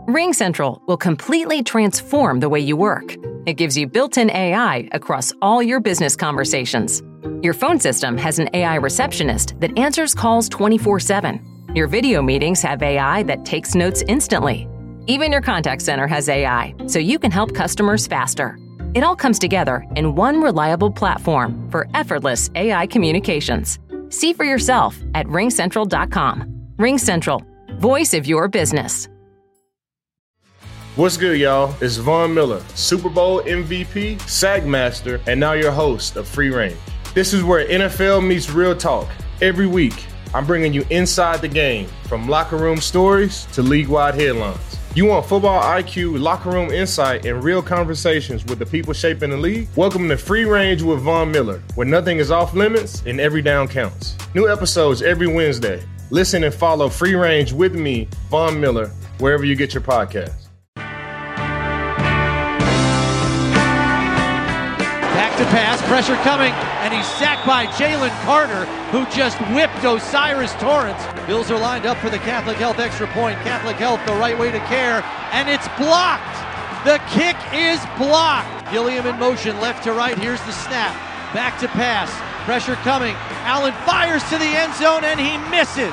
RingCentral will completely transform the way you work. It gives you built-in AI across all your business conversations. Your phone system has an AI receptionist that answers calls 24/7. Your video meetings have AI that takes notes instantly. Even your contact center has AI, so you can help customers faster. It all comes together in one reliable platform for effortless AI communications. See for yourself at ringcentral.com. RingCentral, voice of your business. What's good, y'all? It's Von Miller, Super Bowl MVP, Sagmaster, and now your host of Free Range. This is where NFL meets real talk. Every week, I'm bringing you inside the game, from locker room stories to league-wide headlines. You want football IQ, locker room insight, and real conversations with the people shaping the league? Welcome to Free Range with Von Miller, where nothing is off limits and every down counts. New episodes every Wednesday. Listen and follow Free Range with me, Von Miller, wherever you get your podcasts. Back to pass, pressure coming, and he's sacked by Jalen Carter, who just whipped Osiris Torrance. Bills are lined up for the Catholic Health extra point. Catholic Health, the right way to care, and it's blocked. The kick is blocked. Gilliam in motion, left to right. Here's the snap. Back to pass, pressure coming. Allen fires to the end zone, and he misses.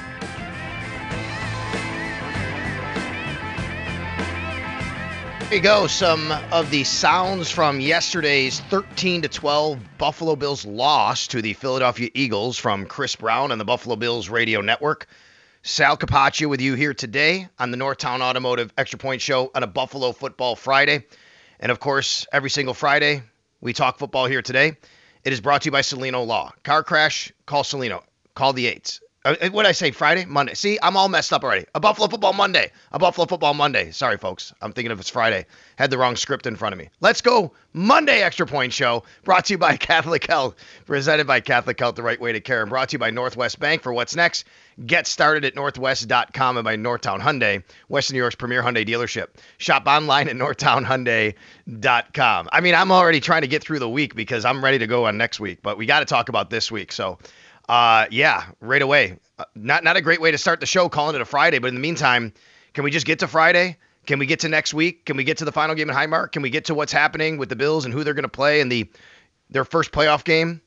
There you go, some of the sounds from yesterday's 13-12 Buffalo Bills loss to the Philadelphia Eagles from Chris Brown and the Buffalo Bills Radio Network. Sal Capaccio with you here today on the Northtown Automotive Extra Point Show on a Buffalo Football Friday. And of course, every single Friday, we talk football here today. It is brought to you by Celino Law. Car crash, call Celino. Call the 8s. What did I say? Friday? Monday. See, I'm all messed up already. A Buffalo Football Monday. A Buffalo Football Monday. Sorry, folks. I'm thinking if it's Friday. Had the wrong script in front of me. Let's go. Monday Extra Point Show. Brought to you by Catholic Health. Presented by Catholic Health, the right way to care. And brought to you by Northwest Bank. For what's next, get started at northwest.com and by Northtown Hyundai, Western New York's premier Hyundai dealership. Shop online at northtownhyundai.com. I mean, I'm already trying to get through the week because I'm ready to go on next week. But we got to talk about this week. So, yeah, right away. Not a great way to start the show, calling it a Friday. But in the meantime, can we just get to Friday? Can we get to next week? Can we get to the final game in Highmark? Can we get to what's happening with the Bills and who they're going to play in their first playoff game?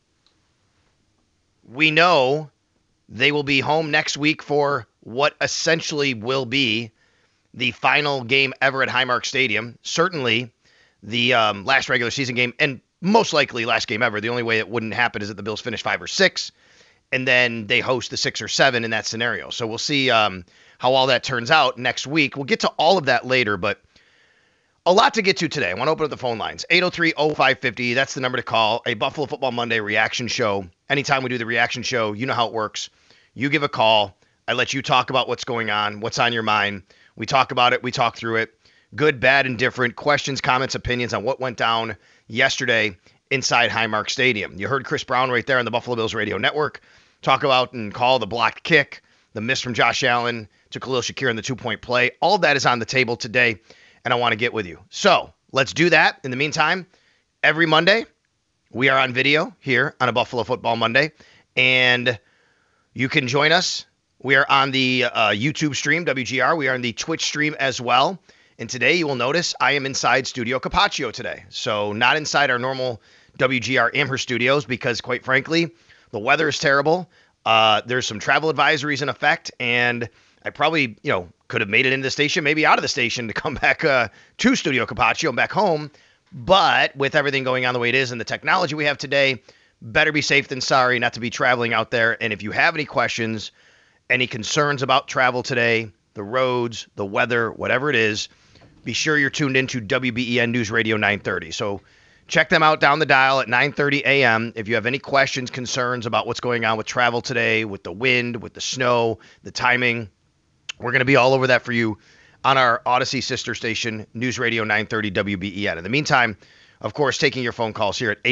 We know they will be home next week for what essentially will be the final game ever at Highmark Stadium. Certainly the last regular season game, and most likely last game ever. The only way it wouldn't happen is that the Bills finish 5 or 6. And then they host the 6 or 7 in that scenario. So we'll see how all that turns out next week. We'll get to all of that later, but a lot to get to today. I want to open up the phone lines. 803-0550, that's the number to call. A Buffalo Football Monday reaction show. Anytime we do the reaction show, you know how it works. You give a call. I let you talk about what's going on, what's on your mind. We talk about it. We talk through it. Good, bad, and different. Questions, comments, opinions on what went down yesterday inside Highmark Stadium. You heard Chris Brown right there on the Buffalo Bills Radio Network talk about and call the blocked kick, the miss from Josh Allen to Khalil Shakir in the 2-point play. All of that is on the table today, and I want to get with you. So let's do that. In the meantime, every Monday, we are on video here on a Buffalo Football Monday, and you can join us. We are on the YouTube stream, WGR. We are on the Twitch stream as well. And today you will notice I am inside Studio Capaccio today. So not inside our normal WGR Amherst studios because, quite frankly, the weather is terrible. There's some travel advisories in effect, and I probably, could have made it into the station, maybe out of the station to come back to Studio Capaccio and back home. But with everything going on the way it is and the technology we have today, better be safe than sorry not to be traveling out there. And if you have any questions, any concerns about travel today, the roads, the weather, whatever it is, be sure you're tuned into WBEN News Radio 930. So check them out down the dial at 9:30 a.m. If you have any questions, concerns about what's going on with travel today, with the wind, with the snow, the timing, we're going to be all over that for you on our Odyssey sister station, News Radio 930 WBEN. In the meantime, of course, taking your phone calls here at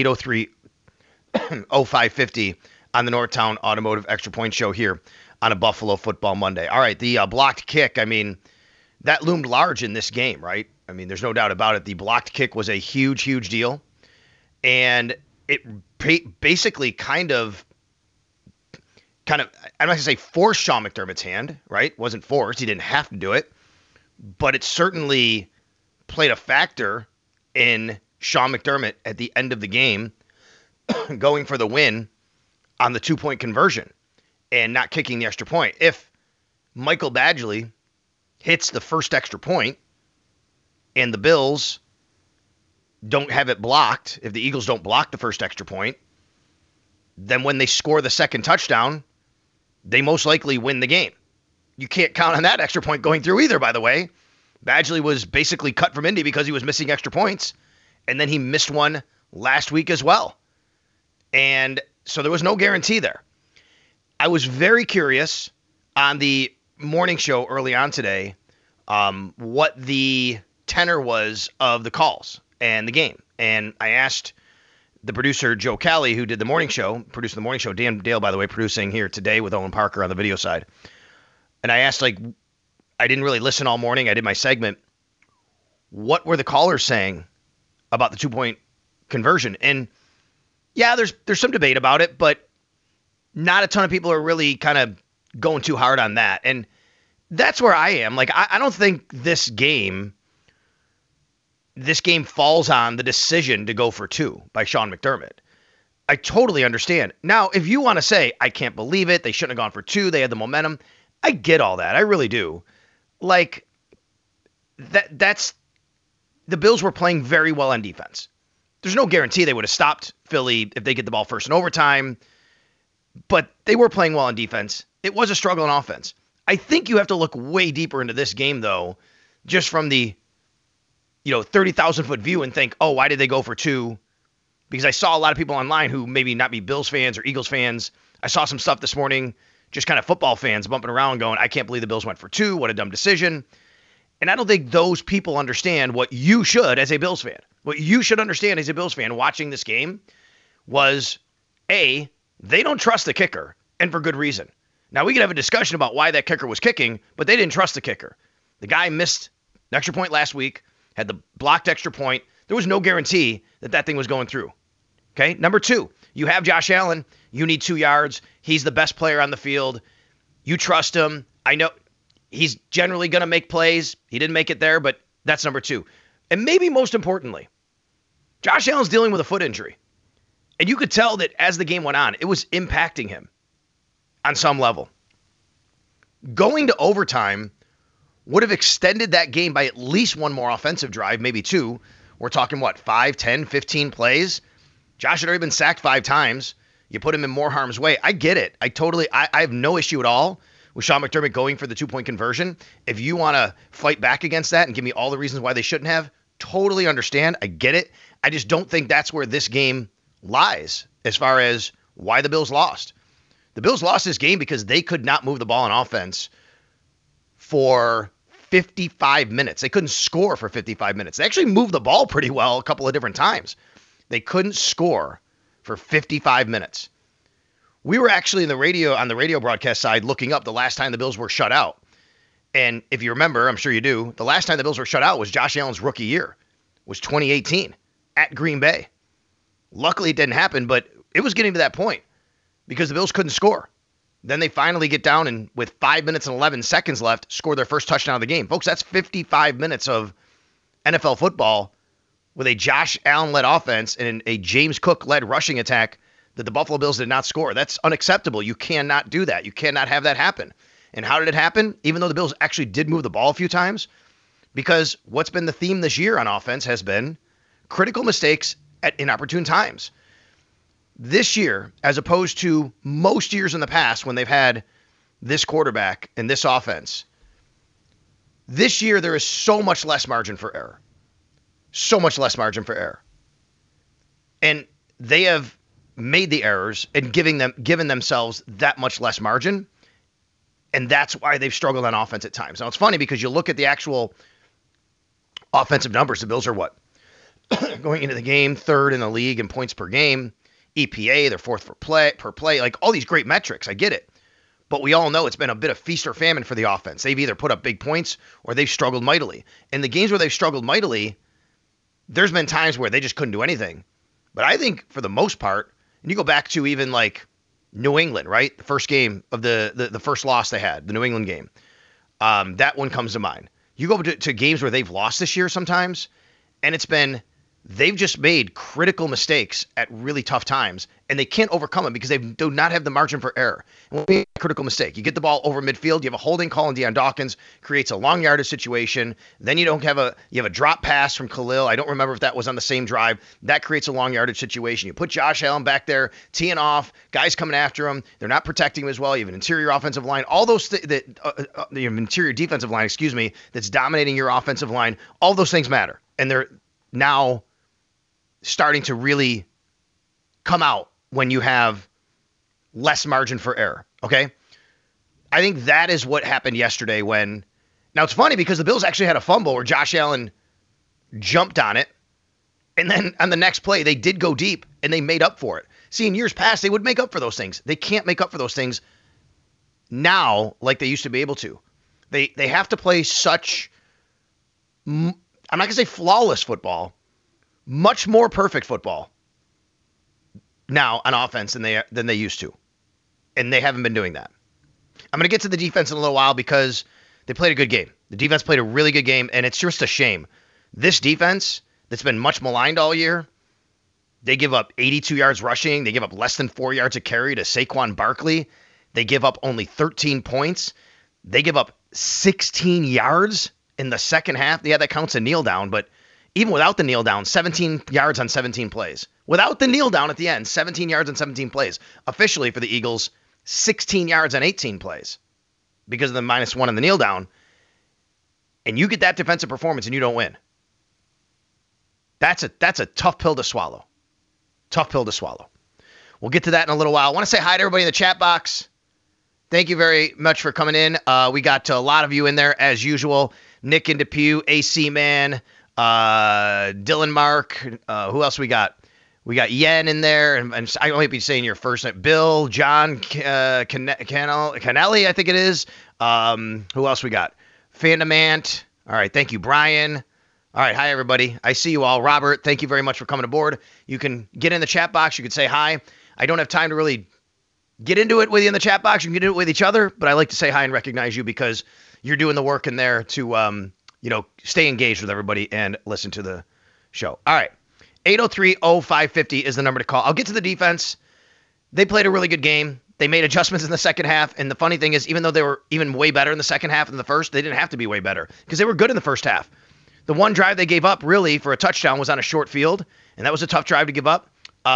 803-0550 on the Northtown Automotive Extra Point Show here on a Buffalo Football Monday. All right, the blocked kick, I mean, that loomed large in this game, right? I mean, there's no doubt about it. The blocked kick was a huge, huge deal. And it basically kind of, I'm not going to say forced Sean McDermott's hand, right? Wasn't forced. He didn't have to do it. but it certainly played a factor in Sean McDermott at the end of the game going for the win on the 2-point conversion and not kicking the extra point. If Michael Badgley hits the first extra point and the Bills don't have it blocked, if the Eagles don't block the first extra point, then when they score the second touchdown, they most likely win the game. You can't count on that extra point going through either, by the way. Badgley was basically cut from Indy because he was missing extra points, and then he missed one last week as well. And so there was no guarantee there. I was very curious on the morning show early on today what the tenor was of the calls and the game. And I asked the producer, Joe Cali, who did the morning show, producing the morning show, Dan Dale, by the way, producing here today with Owen Parker on the video side. And I asked, like, I didn't really listen all morning. I did my segment. What were the callers saying about the 2-point conversion? And yeah, there's some debate about it, but not a ton of people are really kind of going too hard on that. And that's where I am. Like, I don't think this game falls on the decision to go for 2 by Sean McDermott. I totally understand. Now, if you want to say, I can't believe it, they shouldn't have gone for 2, they had the momentum, I get all that. I really do. Like, that's the Bills were playing very well on defense. There's no guarantee they would have stopped Philly if they get the ball first in overtime, but they were playing well on defense. It was a struggle on offense. I think you have to look way deeper into this game, though, just from the 30,000-foot view and think, oh, why did they go for 2? Because I saw a lot of people online who maybe not be Bills fans or Eagles fans. I saw some stuff this morning, just kind of football fans bumping around going, I can't believe the Bills went for 2. What a dumb decision. And I don't think those people understand what you should as a Bills fan. What you should understand as a Bills fan watching this game was, A, they don't trust the kicker, and for good reason. Now, we could have a discussion about why that kicker was kicking, but they didn't trust the kicker. The guy missed an extra point last week, had the blocked extra point. There was no guarantee that thing was going through. Okay? Number 2, you have Josh Allen. You need 2 yards. He's the best player on the field. You trust him. I know he's generally going to make plays. He didn't make it there, but that's number 2. And maybe most importantly, Josh Allen's dealing with a foot injury. And you could tell that as the game went on, it was impacting him on some level. Going to overtime would have extended that game by at least 1 more offensive drive, maybe 2. We're talking, 5, 10, 15 plays? Josh had already been sacked 5 times. You put him in more harm's way. I get it. I have no issue at all with Sean McDermott going for the 2-point conversion. If you want to fight back against that and give me all the reasons why they shouldn't have, totally understand. I get it. I just don't think that's where this game lies as far as why the Bills lost. The Bills lost this game because they could not move the ball on offense for 55 minutes. They couldn't score for 55 minutes. They actually moved the ball pretty well a couple of different times. They couldn't score for 55 minutes. We were actually on the radio broadcast side looking up the last time the Bills were shut out. And if you remember, I'm sure you do, the last time the Bills were shut out was Josh Allen's rookie year, was 2018 at Green Bay. Luckily, it didn't happen, but it was getting to that point because the Bills couldn't score. Then they finally get down and with 5 minutes and 11 seconds left, score their first touchdown of the game. Folks, that's 55 minutes of NFL football with a Josh Allen-led offense and a James Cook-led rushing attack that the Buffalo Bills did not score. That's unacceptable. You cannot do that. You cannot have that happen. And how did it happen? Even though the Bills actually did move the ball a few times, because what's been the theme this year on offense has been critical mistakes at inopportune times. This year, as opposed to most years in the past when they've had this quarterback and this offense, this year there is so much less margin for error. So much less margin for error. And they have made the errors and given themselves that much less margin. And that's why they've struggled on offense at times. Now, it's funny because you look at the actual offensive numbers. The Bills are what? Going into the game, 3rd in the league in points per game. EPA, they're 4th per play. Like all these great metrics. I get it. But we all know it's been a bit of feast or famine for the offense. They've either put up big points or they've struggled mightily. In the games where they've struggled mightily, there's been times where they just couldn't do anything. But I think for the most part, and you go back to even like New England, right? The first game of the first loss they had, the New England game. That one comes to mind. You go to games where they've lost this year sometimes, and it's been they've just made critical mistakes at really tough times, and they can't overcome them because they do not have the margin for error. And when you make a critical mistake, you get the ball over midfield, you have a holding call on Deion Dawkins, creates a long yardage situation. Then you have a drop pass from Khalil. I don't remember if that was on the same drive. That creates a long yardage situation. You put Josh Allen back there, teeing off, guys coming after him. They're not protecting him as well. You have an interior offensive line. All those the interior defensive line, that's dominating your offensive line. All those things matter, and they're now starting to really come out when you have less margin for error, okay? I think that is what happened yesterday when... Now, it's funny because the Bills actually had a fumble where Josh Allen jumped on it, and then on the next play, they did go deep, and they made up for it. See, in years past, they would make up for those things. They can't make up for those things now like they used to be able to. They have to play such... I'm not going to say flawless football, much more perfect football now on offense than they used to. And they haven't been doing that. I'm going to get to the defense in a little while because they played a good game. The defense played a really good game, and it's just a shame. This defense that's been much maligned all year, they give up 82 yards rushing. They give up less than 4 yards a carry to Saquon Barkley. They give up only 13 points. They give up 16 yards in the second half. Yeah, that counts a kneel down, but even without the kneel down, 17 yards on 17 plays. Without the kneel down at the end, 17 yards on 17 plays. Officially for the Eagles, 16 yards on 18 plays because of the -1 on the kneel down. And you get that defensive performance and you don't win. That's a tough pill to swallow. Tough pill to swallow. We'll get to that in a little while. I want to say hi to everybody in the chat box. Thank you very much for coming in. We got a lot of you in there as usual. Nick and Depew, AC Man, Dylan Mark, who else we got? We got Yen in there, and I might be saying your first name. Bill, John, Canelli, I think it is. Who else we got? Fandamant. All right, thank you, Brian. All right, hi, everybody. I see you all. Robert, thank you very much for coming aboard. You can get in the chat box. You can say hi. I don't have time to really get into it with you in the chat box. You can get into it with each other, but I like to say hi and recognize you because you're doing the work in there to stay engaged with everybody and listen to the show. All right. 803-0550 is the number to call. I'll get to the defense. They played a really good game. They made adjustments in the second half. And the funny thing is, even though they were even way better in the second half than the first, they didn't have to be way better because they were good in the first half. The one drive they gave up really for a touchdown was on a short field, and that was a tough drive to give up.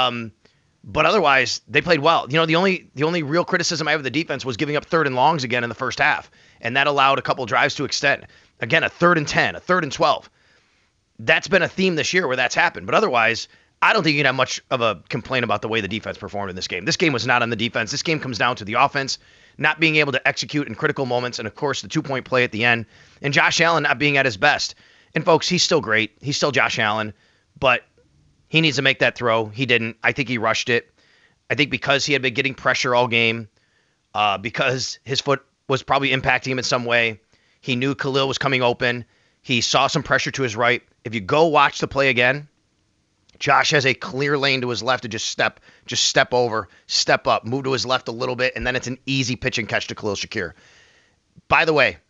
But otherwise, they played well. You know, the only real criticism I have of the defense was giving up 3rd and longs again in the first half, and that allowed a couple drives to extend. Again, a 3rd and 10, a 3rd and 12. That's been a theme this year where that's happened. But otherwise, I don't think you can have much of a complaint about the way the defense performed in this game. This game was not on the defense. This game comes down to the offense not being able to execute in critical moments, and, of course, the 2-point play at the end, and Josh Allen not being at his best. And, folks, he's still great. He's still Josh Allen, but he needs to make that throw. He didn't. I think he rushed it. I think because he had been getting pressure all game, because his foot was probably impacting him in some way, he knew Khalil was coming open. He saw some pressure to his right. If you go watch the play again, Josh has a clear lane to his left to just step over, step up, move to his left a little bit, and then it's an easy pitch and catch to Khalil Shakir. By the way,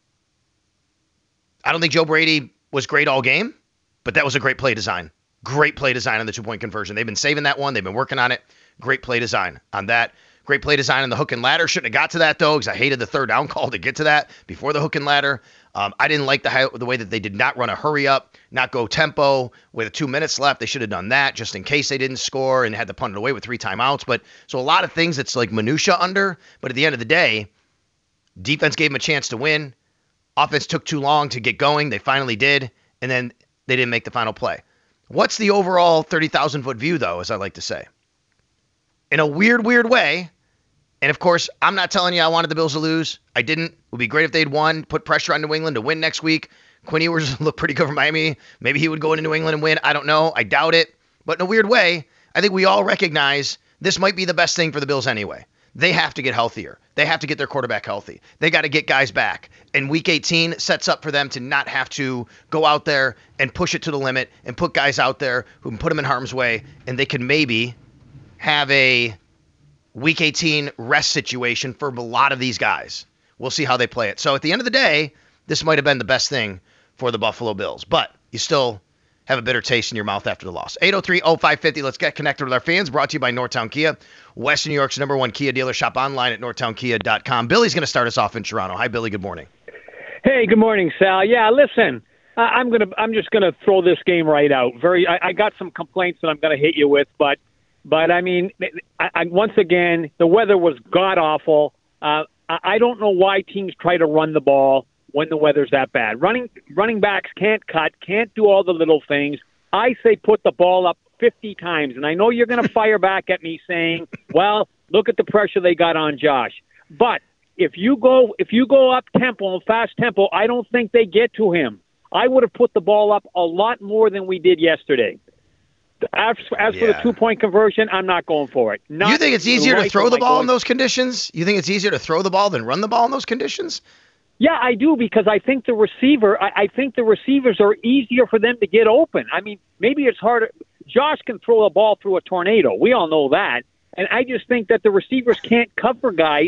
I don't think Joe Brady was great all game, but that was a great play design. Great play design on the 2-point conversion. They've been saving that one. They've been working on it. Great play design on that. Great play design on the hook and ladder. Shouldn't have got to that, though, because I hated the 3rd down call to get to that before the hook and ladder. I didn't like the way that they did not run a hurry up, not go tempo with 2 minutes left. They should have done that just in case they didn't score and had to punt it away with 3 timeouts. But so a lot of things it's like minutia under. But at the end of the day, defense gave them a chance to win. Offense took too long to get going. They finally did. And then they didn't make the final play. What's the overall 30,000-foot view, though, as I like to say? In a weird way, and of course, I'm not telling you I wanted the Bills to lose. I didn't. It would be great if they'd won, put pressure on New England to win next week. Quinn Ewers looked pretty good for Miami. Maybe he would go into New England and win. I don't know. I doubt it. But in a weird way, I think we all recognize this might be the best thing for the Bills anyway. They have to get healthier. They have to get their quarterback healthy. They got to get guys back. And Week 18 sets up for them to not have to go out there and push it to the limit and put guys out there who can put them in harm's way, and they can maybe have a Week 18 rest situation for a lot of these guys. We'll see how they play it. So at the end of the day, this might have been the best thing for the Buffalo Bills. But you still have a bitter taste in your mouth after the loss. 803-0550. Let's get connected with our fans. Brought to you by Northtown Kia, Western New York's #1 Kia dealer. Shop online at northtownkia.com. Billy's going to start us off in Toronto. Hi, Billy. Good morning. Hey, good morning, Sal. Yeah, listen, I'm just gonna throw this game right out. I got some complaints that I'm gonna hit you with, but I mean, once again, the weather was god awful. I don't know why teams try to run the ball when the weather's that bad. Running backs can't cut, can't do all the little things. I say put the ball up 50 times, and I know you're going to fire back at me saying, well, look at the pressure they got on Josh. But if you go up tempo, fast tempo, I don't think they get to him. I would have put the ball up a lot more than we did yesterday. As for the 2-point conversion, I'm not going for it. You think it's easier to throw the ball in those conditions? You think it's easier to throw the ball than run the ball in those conditions? Yeah, I do, because I think the receivers are easier for them to get open. I mean, maybe it's harder. Josh can throw a ball through a tornado. We all know that. And I just think that the receivers can't cover guys.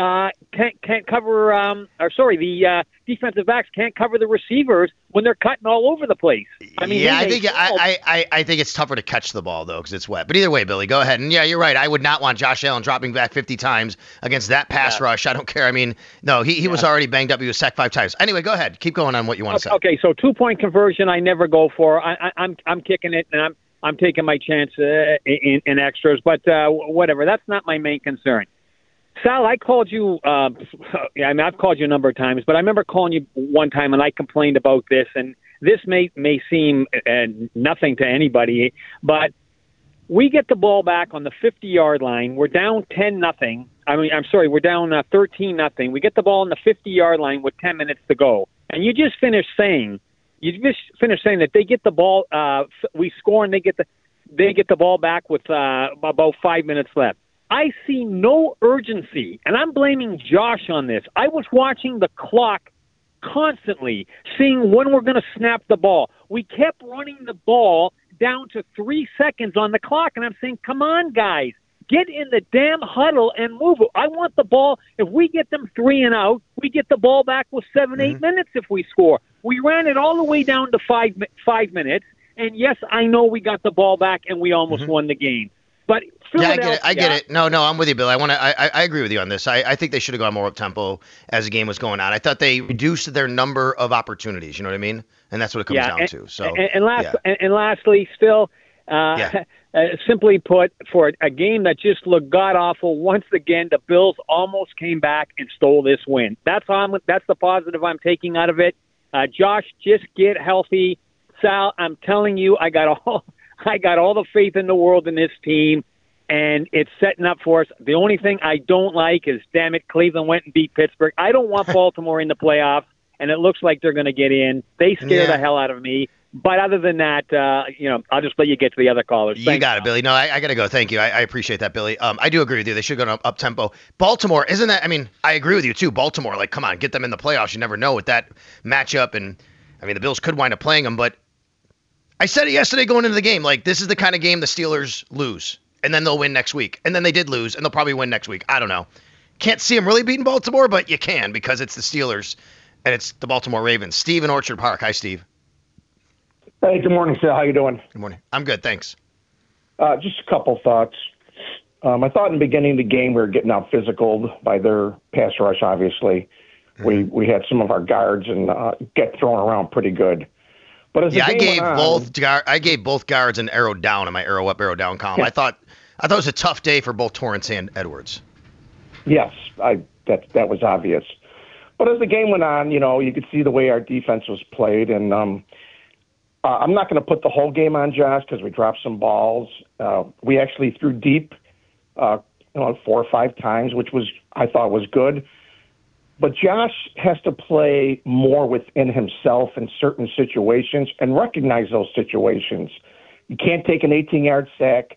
The defensive backs can't cover the receivers when they're cutting all over the place. I mean, I think it's tougher to catch the ball though because it's wet. But either way, Billy, go ahead. And yeah, you're right. I would not want Josh Allen dropping back 50 times against that pass rush. I don't care. I mean, no, he was already banged up. He was sacked 5 times. Anyway, go ahead. Keep going on what you want to say. Okay, so 2-point conversion, I never go for. I'm kicking it, and I'm taking my chance in extras. But whatever. That's not my main concern. Sal, I called you, I've called you a number of times, but I remember calling you one time and I complained about this, and this may seem nothing to anybody, but we get the ball back on the 50-yard line. We're down 10-0. We're down 13-0. We get the ball on the 50-yard line with 10 minutes to go. And you just finished saying that they get the ball, we score and they get the ball back with about 5 minutes left. I see no urgency, and I'm blaming Josh on this. I was watching the clock constantly, seeing when we're going to snap the ball. We kept running the ball down to 3 seconds on the clock, and I'm saying, come on, guys. Get in the damn huddle and move it. I want the ball. If we get them 3 and out, we get the ball back with 7-8 minutes if we score. We ran it all the way down to 5 minutes, and yes, I know we got the ball back and we almost won the game. But I get it. No, I'm with you, Bill. I agree with you on this. I think they should have gone more up tempo as the game was going on. I thought they reduced their number of opportunities. You know what I mean? And that's what it comes down to. So and lastly, still, simply put, for a game that just looked god awful, once again the Bills almost came back and stole this win. That's the positive I'm taking out of it. Josh, just get healthy. Sal, I'm telling you, I got all the faith in the world in this team, and it's setting up for us. The only thing I don't like is, damn it, Cleveland went and beat Pittsburgh. I don't want Baltimore in the playoffs, and it looks like they're going to get in. They scare the hell out of me. But other than that, I'll just let you get to the other callers. You got it, Billy. No, I got to go. Thank you. I appreciate that, Billy. I do agree with you. They should go up tempo. Baltimore, isn't that? I mean, I agree with you too. Baltimore, like, come on, get them in the playoffs. You never know with that matchup, and I mean, the Bills could wind up playing them, but I said it yesterday going into the game, like, this is the kind of game the Steelers lose, and then they'll win next week. And then they did lose, and they'll probably win next week. I don't know. Can't see them really beating Baltimore, but you can because it's the Steelers, and it's the Baltimore Ravens. Steve in Orchard Park. Hi, Steve. Hey, good morning, Sal. How you doing? Good morning. I'm good, thanks. Just a couple thoughts. I thought in the beginning of the game we were getting out physical by their pass rush, obviously. Mm-hmm. We had some of our guards and get thrown around pretty good. But as I gave both guards an arrow down in my arrow up, arrow down column. Yeah. I thought it was a tough day for both Torrance and Edwards. Yes, that was obvious. But as the game went on, you could see the way our defense was played, and I'm not going to put the whole game on Josh because we dropped some balls. We actually threw deep, 4 or 5 times, which I thought was good. But Josh has to play more within himself in certain situations and recognize those situations. You can't take an 18-yard sack.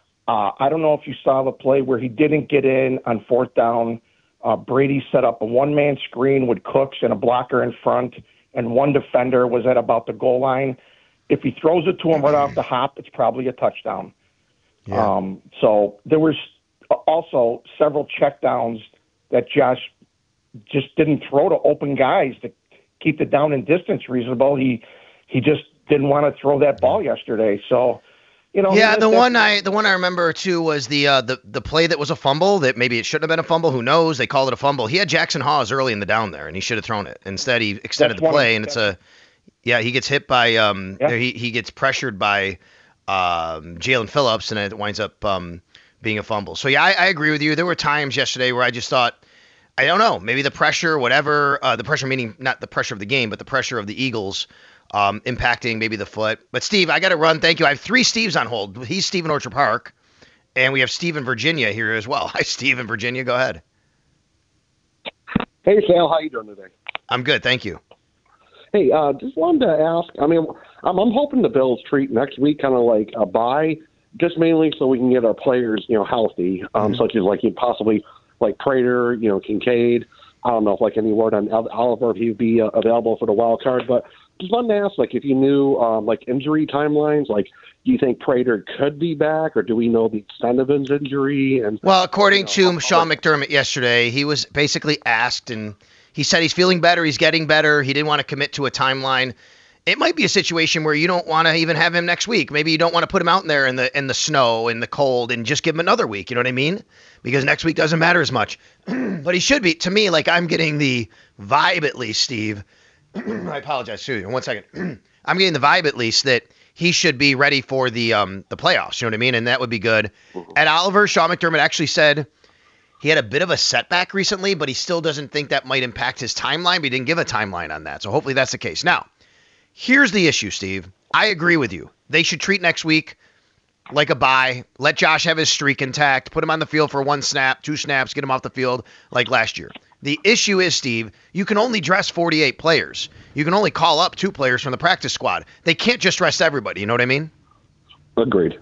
I don't know if you saw the play where he didn't get in on 4th down. Brady set up a one-man screen with Cooks and a blocker in front, and one defender was at about the goal line. If he throws it to him right off the hop, it's probably a touchdown. Yeah. So there was also several checkdowns that Josh just didn't throw to open guys to keep the down and distance reasonable. He just didn't want to throw that ball yesterday. So, Yeah, the one I remember too was the play that was a fumble that maybe it shouldn't have been a fumble. Who knows? They called it a fumble. He had Jackson Hawes early in the down there, and he should have thrown it. Instead, he extended the play, and he gets hit by he gets pressured by Jalen Phillips, and it winds up being a fumble. So yeah, I agree with you. There were times yesterday where I just thought, I don't know, maybe the pressure, whatever, the pressure meaning not the pressure of the game, but the pressure of the Eagles. Impacting maybe the foot. But Steve, I got to run. Thank you. I have 3 Steves on hold. He's Steve in Orchard Park, and we have Steve in Virginia here as well. Hi, Steve in Virginia. Go ahead. Hey, Sal. How you doing today? I'm good. Thank you. Hey, just wanted to ask, I'm hoping the Bills treat next week kind of like a bye, just mainly so we can get our players, healthy, such as possibly like Prater, Kincaid. I don't know if any word on Oliver, if he'd be available for the wild card, but just wanted to ask, if you knew, injury timelines, do you think Prater could be back, or do we know the extent of his injury? And well, according to Sean McDermott yesterday, he was basically asked, and he said he's feeling better, he's getting better. He didn't want to commit to a timeline. It might be a situation where you don't want to even have him next week. Maybe you don't want to put him out in there in the snow, in the cold, and just give him another week. You know what I mean? Because next week doesn't matter as much. But he should be, to me, I'm getting the vibe at least, Steve. I apologize to you. 1 second. I'm getting the vibe at least that he should be ready for the playoffs. You know what I mean? And that would be good. At Oliver, Sean McDermott actually said he had a bit of a setback recently, but he still doesn't think that might impact his timeline. But he didn't give a timeline on that. So hopefully that's the case. Now, here's the issue, Steve. I agree with you. They should treat next week like a bye. Let Josh have his streak intact. Put him on the field for 1 snap, 2 snaps, get him off the field like last year. The issue is, Steve, you can only dress 48 players. You can only call up 2 players from the practice squad. They can't just rest everybody. You know what I mean? Agreed.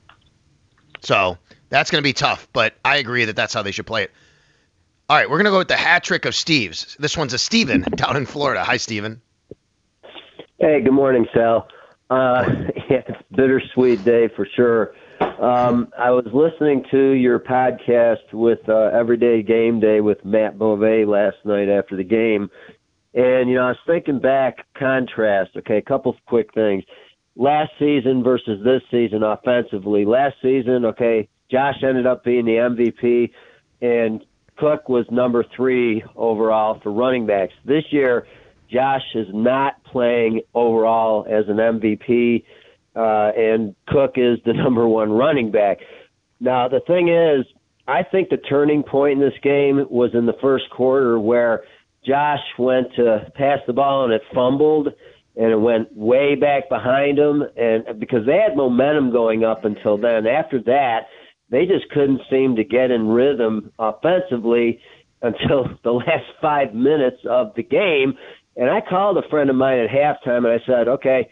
So that's going to be tough, but I agree that that's how they should play it. All right, we're going to go with the hat trick of Steve's. This one's a Steven down in Florida. Hi, Steven. Hey, good morning, Sal. It's a bittersweet day for sure. I was listening to your podcast with Everyday Game Day with Matt Bove last night after the game. And, I was thinking back, contrast, okay, a couple of quick things. Last season versus this season offensively. Last season, okay, Josh ended up being the MVP, and Cook was number 3 overall for running backs. This year, Josh is not playing overall as an MVP, and Cook is the number 1 running back. Now, the thing is, I think the turning point in this game was in the first quarter where Josh went to pass the ball and it fumbled, and it went way back behind him, and because they had momentum going up until then. After that, they just couldn't seem to get in rhythm offensively until the last 5 minutes of the game. And I called a friend of mine at halftime, and I said, okay,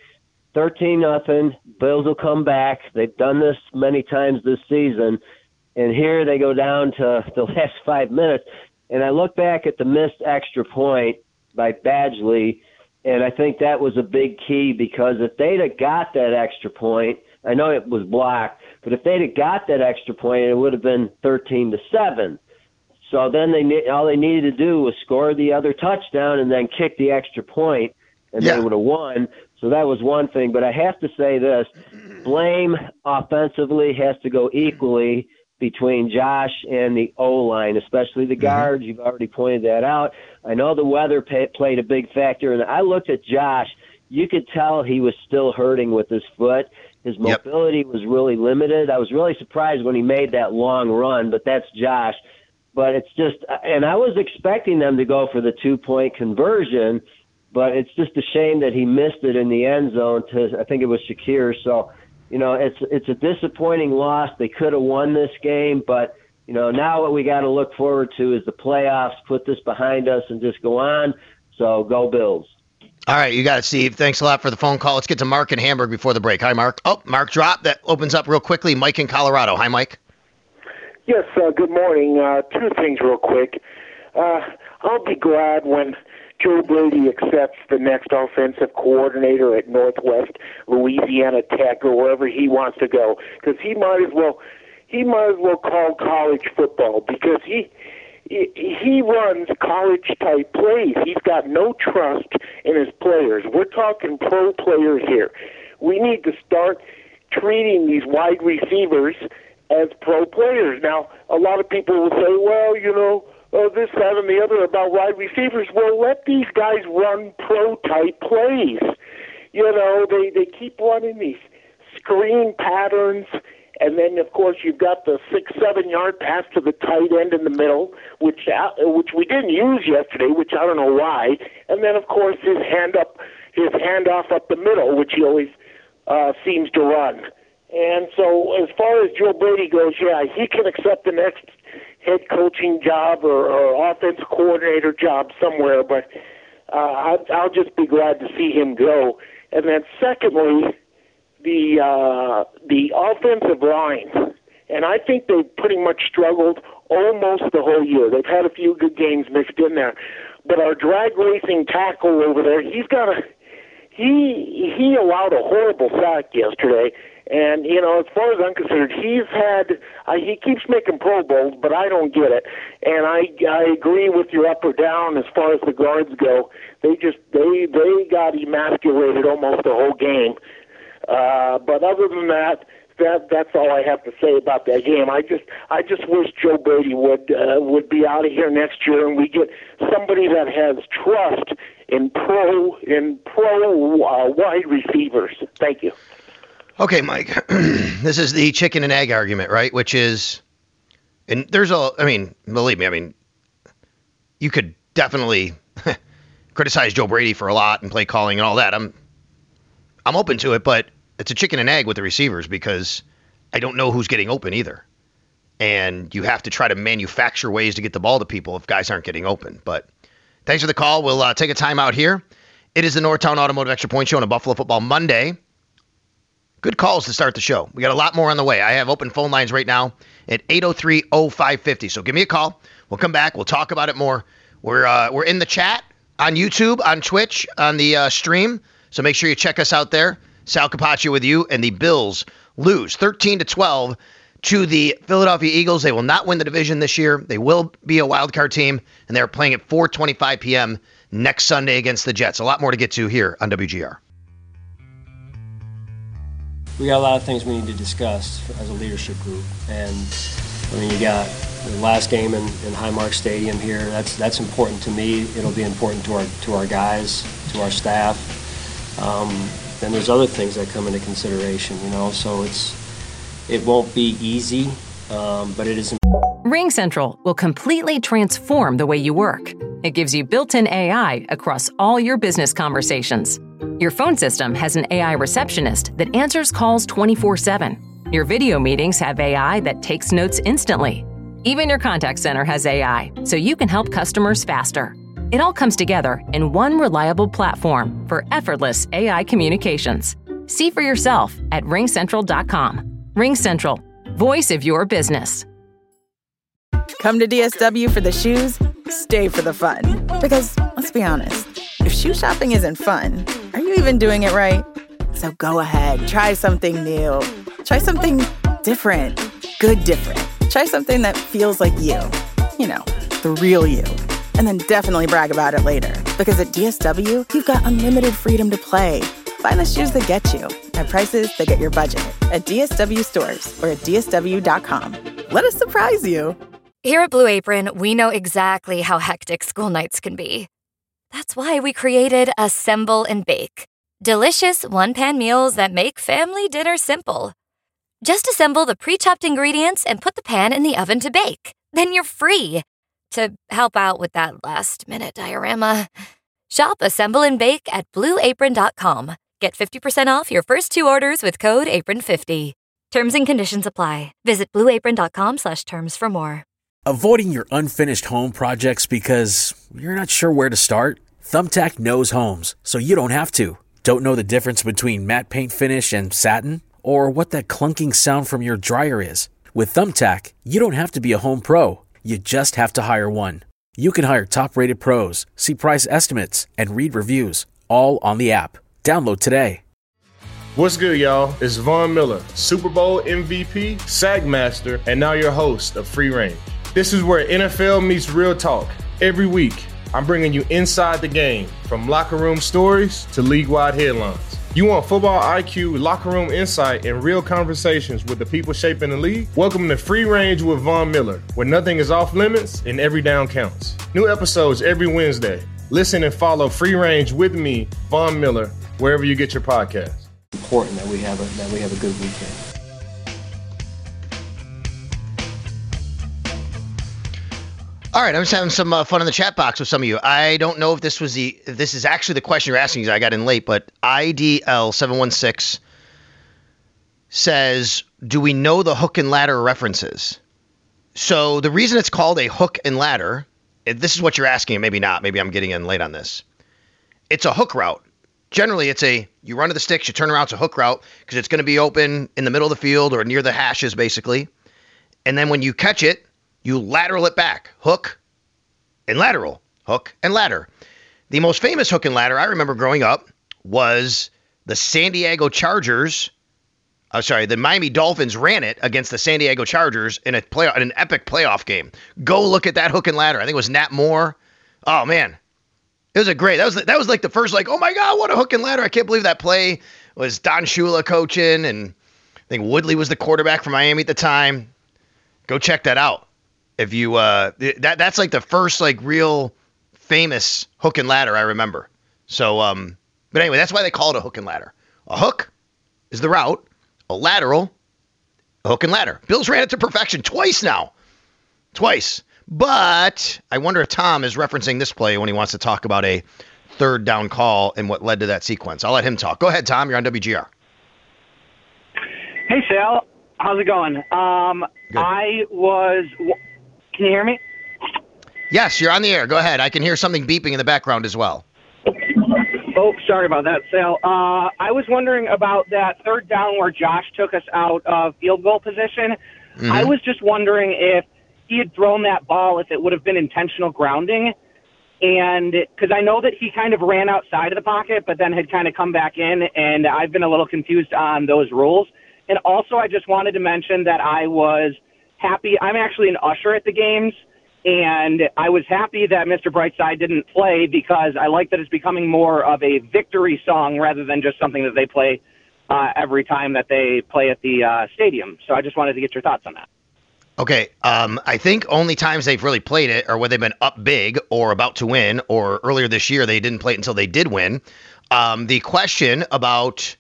13-0, Bills will come back. They've done this many times this season, and here they go down to the last 5 minutes. And I look back at the missed extra point by Badgley, and I think that was a big key, because if they'd have got that extra point, I know it was blocked, but if they'd have got that extra point, it would have been 13-7. So then all they needed to do was score the other touchdown and then kick the extra point, and they would have won. So that was one thing. But I have to say this, blame offensively has to go equally between Josh and the O-line, especially the guards. You've already pointed that out. I know the weather played a big factor, and I looked at Josh. You could tell he was still hurting with his foot. His mobility was really limited. I was really surprised when he made that long run, but that's Josh. But it's just, and I was expecting them to go for the 2-point conversion, but it's just a shame that he missed it in the end zone to, I think it was Shakir. So, it's a disappointing loss. They could have won this game, but, now what we got to look forward to is the playoffs, put this behind us and just go on. So go Bills. All right, you got it, Steve. Thanks a lot for the phone call. Let's get to Mark in Hamburg before the break. Hi, Mark. Oh, Mark dropped. That opens up real quickly. Mike in Colorado. Hi, Mike. Yes, good morning. 2 things real quick. I'll be glad when Joe Brady accepts the next offensive coordinator at Northwest Louisiana Tech or wherever he wants to go, because he might as well call college football, because he he runs college-type plays. He's got no trust in his players. We're talking pro players here. We need to start treating these wide receivers as pro players. Now, a lot of people will say, well, this, that, and the other about wide receivers. Well, let these guys run pro-type plays. They keep running these screen patterns, and then, of course, you've got the 6-7 yard pass to the tight end in the middle, which we didn't use yesterday, which I don't know why. And then, of course, his handoff up the middle, which he always seems to run. And so as far as Joe Brady goes, yeah, he can accept the next head coaching job or offensive coordinator job somewhere, but I'll just be glad to see him go. And then secondly, the offensive line, and I think they've pretty much struggled almost the whole year. They've had a few good games mixed in there, but our drag racing tackle over there, he allowed a horrible sack yesterday. And, as far as I'm concerned, he keeps making Pro Bowls, but I don't get it. And I agree with your up or down as far as the guards go. They got emasculated almost the whole game. But other than that's all I have to say about that game. I just wish Joe Brady would be out of here next year, and we get somebody that has trust in pro wide receivers. Thank you. Okay, Mike, this is the chicken and egg argument, right? Which is, and believe me, you could definitely criticize Joe Brady for a lot and play calling and all that. I'm open to it, but it's a chicken and egg with the receivers because I don't know who's getting open either. And you have to try to manufacture ways to get the ball to people if guys aren't getting open. But thanks for the call. We'll take a time out here. It is the Northtown Automotive Extra Point Show on a Buffalo Football Monday. Good calls to start the show. We got a lot more on the way. I have open phone lines right now at 803-0550. So give me a call. We'll come back. We'll talk about it more. We're in the chat on YouTube, on Twitch, on the stream. So make sure you check us out there. Sal Capaccio with you. And the Bills lose 13-12 to the Philadelphia Eagles. They will not win the division this year. They will be a wild card team. And they're playing at 4:25 p.m. next Sunday against the Jets. A lot more to get to here on WGR. We got a lot of things we need to discuss as a leadership group, and you got the last game in Highmark Stadium here. That's important to me. It'll be important to our guys, to our staff. Then there's other things that come into consideration, So it won't be easy, but it is. RingCentral will completely transform the way you work. It gives you built-in AI across all your business conversations. Your phone system has an AI receptionist that answers calls 24/7. Your video meetings have AI that takes notes instantly. Even your contact center has AI, so you can help customers faster. It all comes together in one reliable platform for effortless AI communications. See for yourself at ringcentral.com. RingCentral, voice of your business. Come to DSW for the shoes, stay for the fun. Because, let's be honest, if shoe shopping isn't fun, are you even doing it right? So go ahead, try something new. Try something different. Good different. Try something that feels like you. The real you. And then definitely brag about it later. Because at DSW, you've got unlimited freedom to play. Find the shoes that get you at prices that get your budget at DSW stores or at DSW.com. Let us surprise you. Here at Blue Apron, we know exactly how hectic school nights can be. That's why we created Assemble and Bake. Delicious one-pan meals that make family dinner simple. Just assemble the pre-chopped ingredients and put the pan in the oven to bake. Then you're free to help out with that last-minute diorama. Shop Assemble and Bake at BlueApron.com. Get 50% off your first 2 orders with code APRON50. Terms and conditions apply. Visit BlueApron.com/terms for more. Avoiding your unfinished home projects because you're not sure where to start? Thumbtack knows homes, so you don't have to. Don't know the difference between matte paint finish and satin? Or what that clunking sound from your dryer is? With Thumbtack, you don't have to be a home pro. You just have to hire one. You can hire top-rated pros, see price estimates, and read reviews, all on the app. Download today. What's good, y'all? It's Von Miller, Super Bowl MVP, SAG Master, and now your host of Free Range. This is where NFL meets real talk. Every week, I'm bringing you inside the game, from locker room stories to league-wide headlines. You want football IQ, locker room insight, and real conversations with the people shaping the league? Welcome to Free Range with Von Miller, where nothing is off limits and every down counts. New episodes every Wednesday. Listen and follow Free Range with me, Von Miller, wherever you get your podcasts. Important that we have a good weekend. All right, I'm just having some fun in the chat box with some of you. I don't know if this is actually the question you're asking, because I got in late, but IDL716 says, do we know the hook and ladder references? So the reason it's called a hook and ladder, this is what you're asking, and maybe not, maybe I'm getting in late on this. It's a hook route. Generally, you run to the sticks, you turn around, it's a hook route, because it's going to be open in the middle of the field or near the hashes, basically. And then when you catch it, you lateral it back. Hook and lateral. Hook and ladder. The most famous hook and ladder I remember growing up was the the Miami Dolphins ran it against the San Diego Chargers in an epic playoff game. Go look at that hook and ladder. I think it was Nat Moore. Oh, man. It was that was like the first, oh my God, what a hook and ladder. I can't believe that play was Don Shula coaching, and I think Woodley was the quarterback for Miami at the time. Go check that out. If you that's like the first real famous hook and ladder I remember. So but anyway, that's why they call it a hook and ladder. A hook is the route, a lateral, a hook and ladder. Bills ran it to perfection twice now. Twice. But I wonder if Tom is referencing this play when he wants to talk about a third down call and what led to that sequence. I'll let him talk. Go ahead, Tom. You're on WGR. Hey, Sal. How's it going? Good. Can you hear me? Yes, you're on the air. Go ahead. I can hear something beeping in the background as well. Oh, sorry about that, Sal. I was wondering about that third down where Josh took us out of field goal position. Mm-hmm. I was just wondering if he had thrown that ball, if it would have been intentional grounding. And because I know that he kind of ran outside of the pocket, but then had kind of come back in, and I've been a little confused on those rules. And also, I just wanted to mention that I was happy. I'm actually an usher at the games, and I was happy that Mr. Brightside didn't play, because I like that it's becoming more of a victory song rather than just something that they play every time that they play at the stadium. So I just wanted to get your thoughts on that. Okay, I think only times they've really played it are when they've been up big or about to win, or earlier this year they didn't play it until they did win. The question about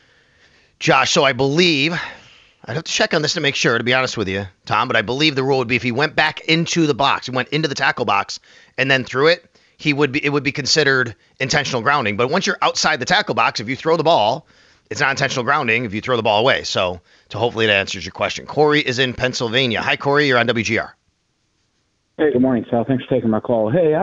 Josh, so I believe, I'd have to check on this to make sure, to be honest with you, Tom, but I believe the rule would be if he went back into the box, he went into the tackle box and then threw it, it would be considered intentional grounding. But once you're outside the tackle box, if you throw the ball, it's not intentional grounding if you throw the ball away. So hopefully that answers your question. Corey is in Pennsylvania. Hi, Corey. You're on WGR. Hey, good morning, Sal. Thanks for taking my call. Hey,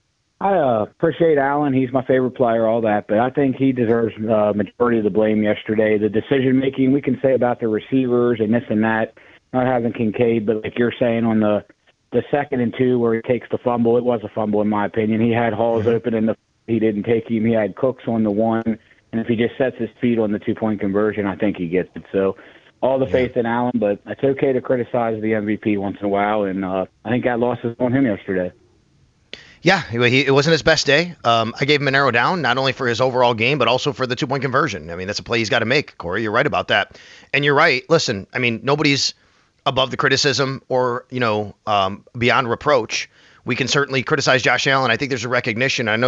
I appreciate Allen. He's my favorite player, all that, but I think he deserves majority of the blame yesterday. The decision-making, we can say about the receivers and this and that, not having Kincaid, but like you're saying on the 2nd and 2 where he takes the fumble, it was a fumble in my opinion. He had Halls open and he didn't take him. He had Cooks on the 1, and if he just sets his feet on the 2-point conversion, I think he gets it. So all the faith in Allen, but it's okay to criticize the MVP once in a while, and I think that loss is on him yesterday. Yeah, it wasn't his best day. I gave him an arrow down, not only for his overall game, but also for the 2-point conversion. I mean, that's a play he's got to make, Corey. You're right about that. And you're right. Listen, I mean, nobody's above the criticism or, beyond reproach. We can certainly criticize Josh Allen. I think there's a recognition. I know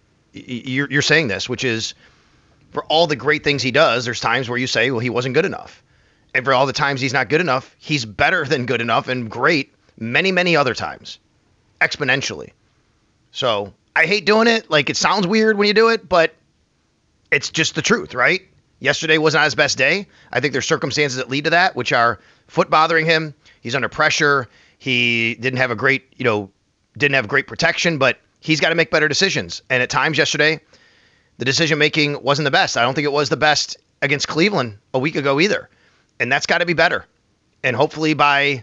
you're saying this, which is for all the great things he does, there's times where you say, well, he wasn't good enough. And for all the times he's not good enough, he's better than good enough and great many, many other times, exponentially. So I hate doing it. It sounds weird when you do it, but it's just the truth, right? Yesterday was not his best day. I think there's circumstances that lead to that, which are foot bothering him. He's under pressure. He didn't have great protection, but he's got to make better decisions. And at times yesterday, the decision-making wasn't the best. I don't think it was the best against Cleveland a week ago either. And that's got to be better. And hopefully by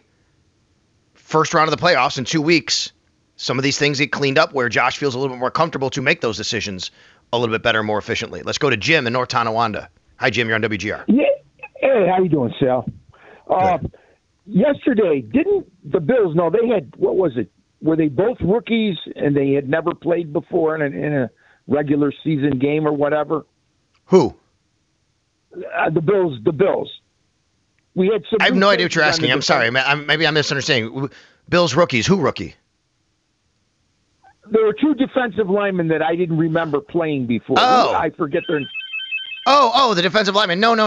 first round of the playoffs in 2 weeks, some of these things get cleaned up where Josh feels a little bit more comfortable to make those decisions a little bit better and more efficiently. Let's go to Jim in North Tonawanda. Hi, Jim. You're on WGR. Yeah. Hey, how you doing, Sal? yesterday, didn't the Bills, no, they had, what was it? Were they both rookies and they had never played before in a regular season game or whatever? Who? The Bills. We had some. I have no idea what you're asking. I'm sorry. Maybe I'm misunderstanding. Bills rookies. Who rookie? There were two defensive linemen that I didn't remember playing before. Oh. I forget their. Oh, the defensive lineman. No.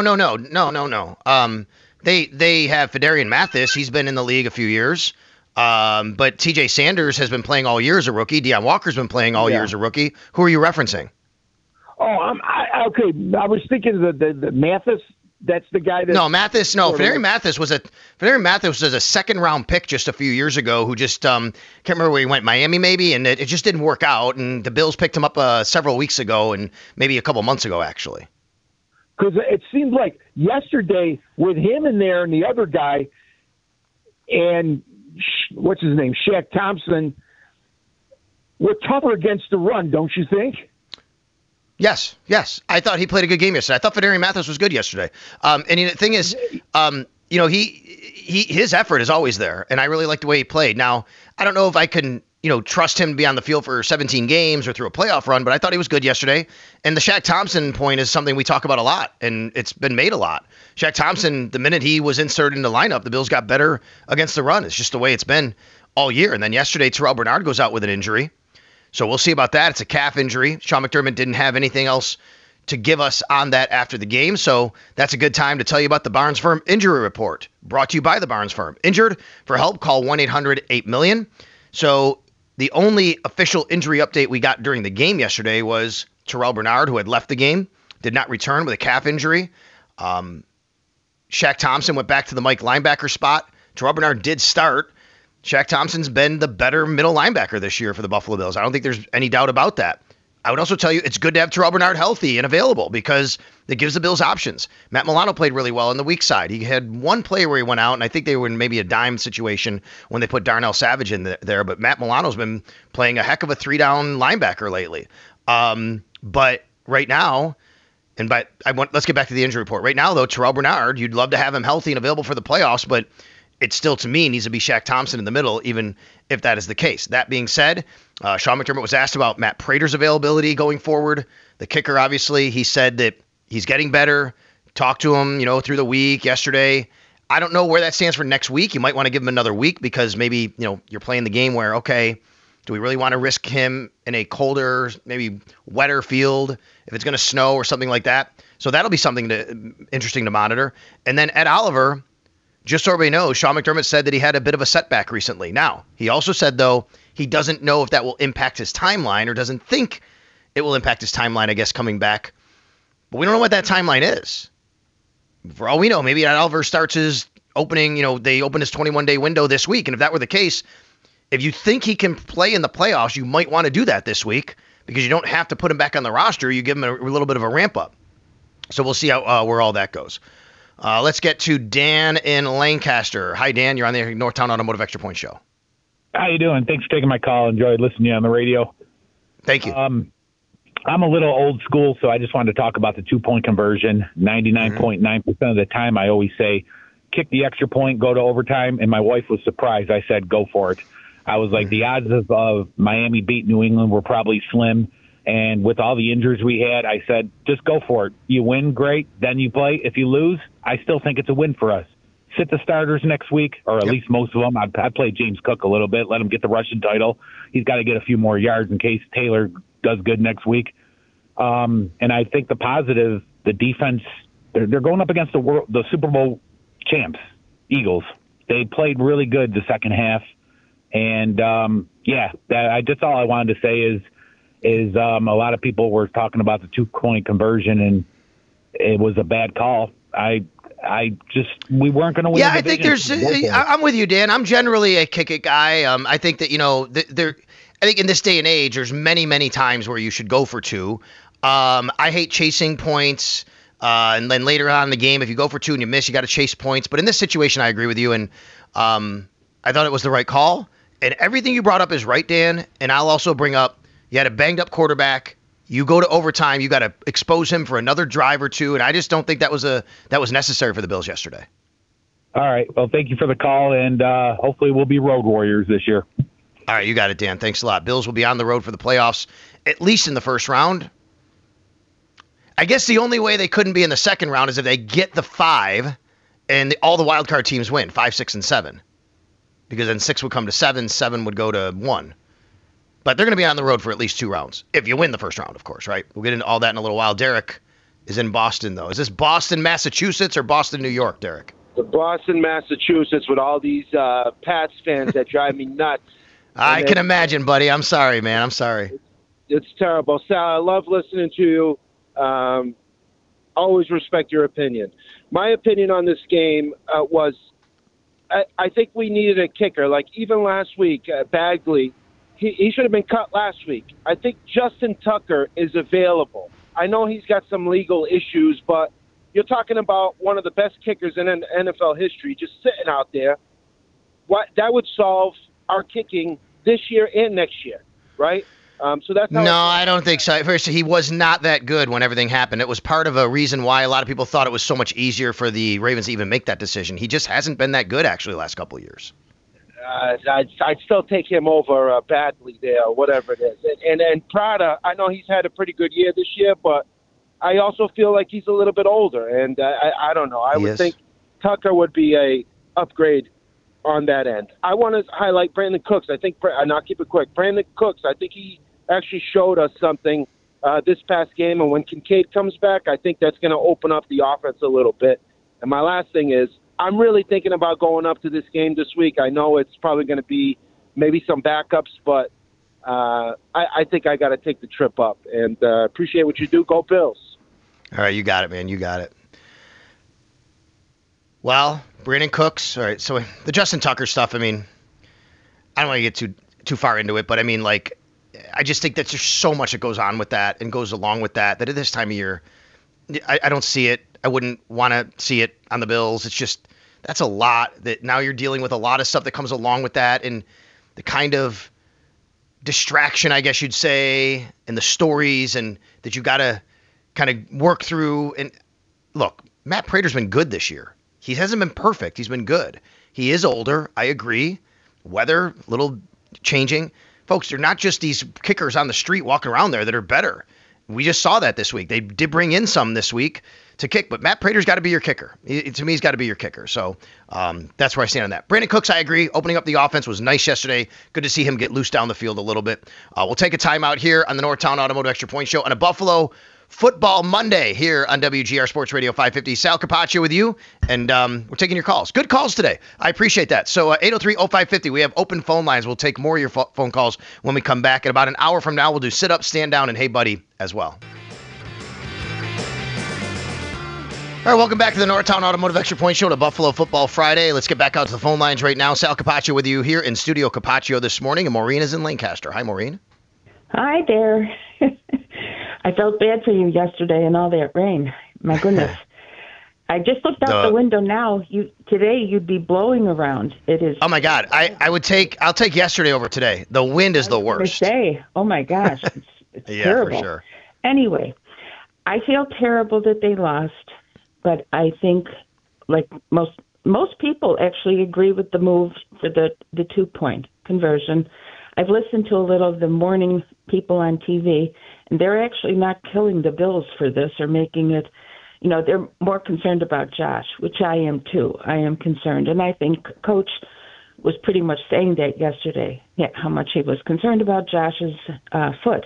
They have Fedarian Mathis. He's been in the league a few years. But T.J. Sanders has been playing all year as a rookie. Deion Walker's been playing all year as a rookie. Who are you referencing? Oh, okay. I was thinking the Mathis. That's the guy that. No, Mathis. No, Fedarian Mathis was a second round pick just a few years ago. Who just can't remember where he went. Miami maybe, and it just didn't work out. And the Bills picked him up several weeks ago, and maybe a couple months ago actually. Because it seemed like yesterday with him in there and the other guy, and what's his name, Shaq Thompson, were tougher against the run, don't you think? Yes. I thought he played a good game yesterday. I thought Fedarian Mathis was good yesterday. And the thing is, his effort is always there, and I really like the way he played. Now, I don't know if I can, trust him to be on the field for 17 games or through a playoff run, but I thought he was good yesterday. And the Shaq Thompson point is something we talk about a lot, and it's been made a lot. Shaq Thompson, the minute he was inserted in the lineup, the Bills got better against the run. It's just the way it's been all year. And then yesterday, Terrell Bernard goes out with an injury. So we'll see about that. It's a calf injury. Sean McDermott didn't have anything else to give us on that after the game. So that's a good time to tell you about the Barnes Firm Injury Report, brought to you by the Barnes Firm. Injured? For help, call 1-800-8-MILLION. So the only official injury update we got during the game yesterday was Terrell Bernard, who had left the game, did not return with a calf injury. Shaq Thompson went back to the Mike linebacker spot. Terrell Bernard did start. Shaq Thompson's been the better middle linebacker this year for the Buffalo Bills. I don't think there's any doubt about that. I would also tell you it's good to have Terrell Bernard healthy and available because it gives the Bills options. Matt Milano played really well on the weak side. He had one play where he went out, and I think they were in maybe a dime situation when they put Darnell Savage in there. But Matt Milano's been playing a heck of a 3-down linebacker lately. But right now, let's get back to the injury report. Right now, though, Terrell Bernard, you'd love to have him healthy and available for the playoffs, but it still, to me, needs to be Shaq Thompson in the middle, even if that is the case. That being said, Sean McDermott was asked about Matt Prater's availability going forward. The kicker, obviously, he said that he's getting better. Talked to him, through the week yesterday. I don't know where that stands for next week. You might want to give him another week because maybe, you're playing the game where, okay, do we really want to risk him in a colder, maybe wetter field if it's going to snow or something like that? So that'll be something interesting to monitor. And then Ed Oliver, just so everybody knows, Sean McDermott said that he had a bit of a setback recently. Now, he also said, though, he doesn't know if that will impact his timeline or doesn't think it will impact his timeline, I guess, coming back. But we don't know what that timeline is. For all we know, maybe Ed Oliver starts his opening, they open his 21-day window this week. And if that were the case, if you think he can play in the playoffs, you might want to do that this week because you don't have to put him back on the roster. You give him a little bit of a ramp up. So we'll see how where all that goes. Let's get to Dan in Lancaster. Hi, Dan. You're on the Northtown Automotive Extra Point Show. How you doing? Thanks for taking my call. Enjoyed listening to you on the radio. Thank you. I'm a little old school, so I just wanted to talk about the 2-point conversion. 99.9% of the time, I always say, kick the extra point, go to overtime, and my wife was surprised. I said, go for it. I was like, the odds of Miami beat New England were probably slim. And with all the injuries we had, I said, just go for it. You win, great. Then you play. If you lose, I still think it's a win for us. Sit the starters next week, or at least most of them. I'd play James Cook a little bit, let him get the rushing title. He's got to get a few more yards in case Taylor does good next week. And I think the positive, the defense, they're going up against the Super Bowl champs, Eagles. They played really good the second half. And, that's all I wanted to say is a lot of people were talking about the 2-point conversion, and it was a bad call. We weren't going to win. Yeah, I think I'm with you, Dan. I'm generally a kick it guy. I think that, I think in this day and age, there's many, many times where you should go for 2. I hate chasing points. And then later on in the game, if you go for 2 and you miss, you got to chase points. But in this situation, I agree with you. And I thought it was the right call. And everything you brought up is right, Dan. And I'll also bring up, you had a banged-up quarterback. You go to overtime. You got to expose him for another drive or two. And I just don't think that was necessary for the Bills yesterday. All right. Well, thank you for the call, and hopefully we'll be road warriors this year. All right, you got it, Dan. Thanks a lot. Bills will be on the road for the playoffs, at least in the first round. I guess the only way they couldn't be in the second round is if they get the 5 and all the wild card teams win, 5, 6, and 7. Because then 6 would come to 7, 7 would go to 1. But they're going to be on the road for at least 2 rounds. If you win the first round, of course, right? We'll get into all that in a little while. Derek is in Boston, though. Is this Boston, Massachusetts, or Boston, New York, Derek? Boston, Massachusetts, with all these Pats fans that drive me nuts. I can imagine, buddy. I'm sorry, man. I'm sorry. It's terrible. Sal, I love listening to you. Always respect your opinion. My opinion on this game was I think we needed a kicker. Like, even last week, Bagley, he should have been cut last week. I think Justin Tucker is available. I know he's got some legal issues, but you're talking about one of the best kickers in NFL history just sitting out there. That would solve our kicking this year and next year, right? So that's how I don't think so. First, he was not that good when everything happened. It was part of a reason why a lot of people thought it was so much easier for the Ravens to even make that decision. He just hasn't been that good, actually, the last couple of years. I'd still take him over Bagley there, or whatever it is. And Prada, I know he's had a pretty good year this year, but I also feel like he's a little bit older. And I don't know. I would think Tucker would be a upgrade on that end. I want to highlight Brandon Cooks. I think, and I'll keep it quick. Brandon Cooks, I think he actually showed us something this past game. And when Kincaid comes back, I think that's going to open up the offense a little bit. And my last thing is, I'm really thinking about going up to this game this week. I know it's probably going to be maybe some backups, but I think I got to take the trip up. And appreciate what you do. Go Bills. All right, you got it, man. You got it. Well, Brandon Cooks. All right, so the Justin Tucker stuff, I mean, I don't want to get too far into it, but I mean, like, I just think that there's so much that goes on with that and goes along with that at this time of year, I don't see it. I wouldn't want to see it on the Bills. It's just, that's a lot that now you're dealing with a lot of stuff that comes along with that, and the kind of distraction, I guess you'd say, and the stories and that you got to kind of work through. And look, Matt Prater's been good this year. He hasn't been perfect. He's been good. He is older. I agree. Weather, a little changing. Folks, they're not just these kickers on the street walking around there that are better. We just saw that this week. They did bring in some this week to kick, but Matt Prater's got to be your kicker. To me, he's got to be your kicker. So that's where I stand on that. Brandon Cooks, I agree. Opening up the offense was nice yesterday. Good to see him get loose down the field a little bit. We'll take a timeout here on the Northtown Automotive Extra Point Show on a Buffalo Football Monday here on WGR Sports Radio 550. Sal Capaccio with you, and we're taking your calls. Good calls today. I appreciate that. So 803-0550, we have open phone lines. We'll take more of your phone calls when we come back. In about an hour from now, we'll do sit up, stand down, and hey buddy as well. All right, welcome back to the Northtown Automotive Extra Point Show to Buffalo Football Friday. Let's get back out to the phone lines right now. Sal Capaccio with you here in Studio Capaccio this morning, and Maureen is in Lancaster. Hi, Maureen. Hi there. I felt bad for you yesterday and all that rain. My goodness. I just looked out the window now. Today you'd be blowing around. It is. Oh my God! I'll take yesterday over today. The wind is the worst. Oh my gosh, it's yeah, terrible. For sure. Anyway, I feel terrible that they lost, but I think like most people actually agree with the move for the 2-point conversion. I've listened to a little of the morning people on TV, and they're actually not killing the Bills for this or making it, they're more concerned about Josh, which I am too. I am concerned. And I think Coach was pretty much saying that yesterday, how much he was concerned about Josh's foot.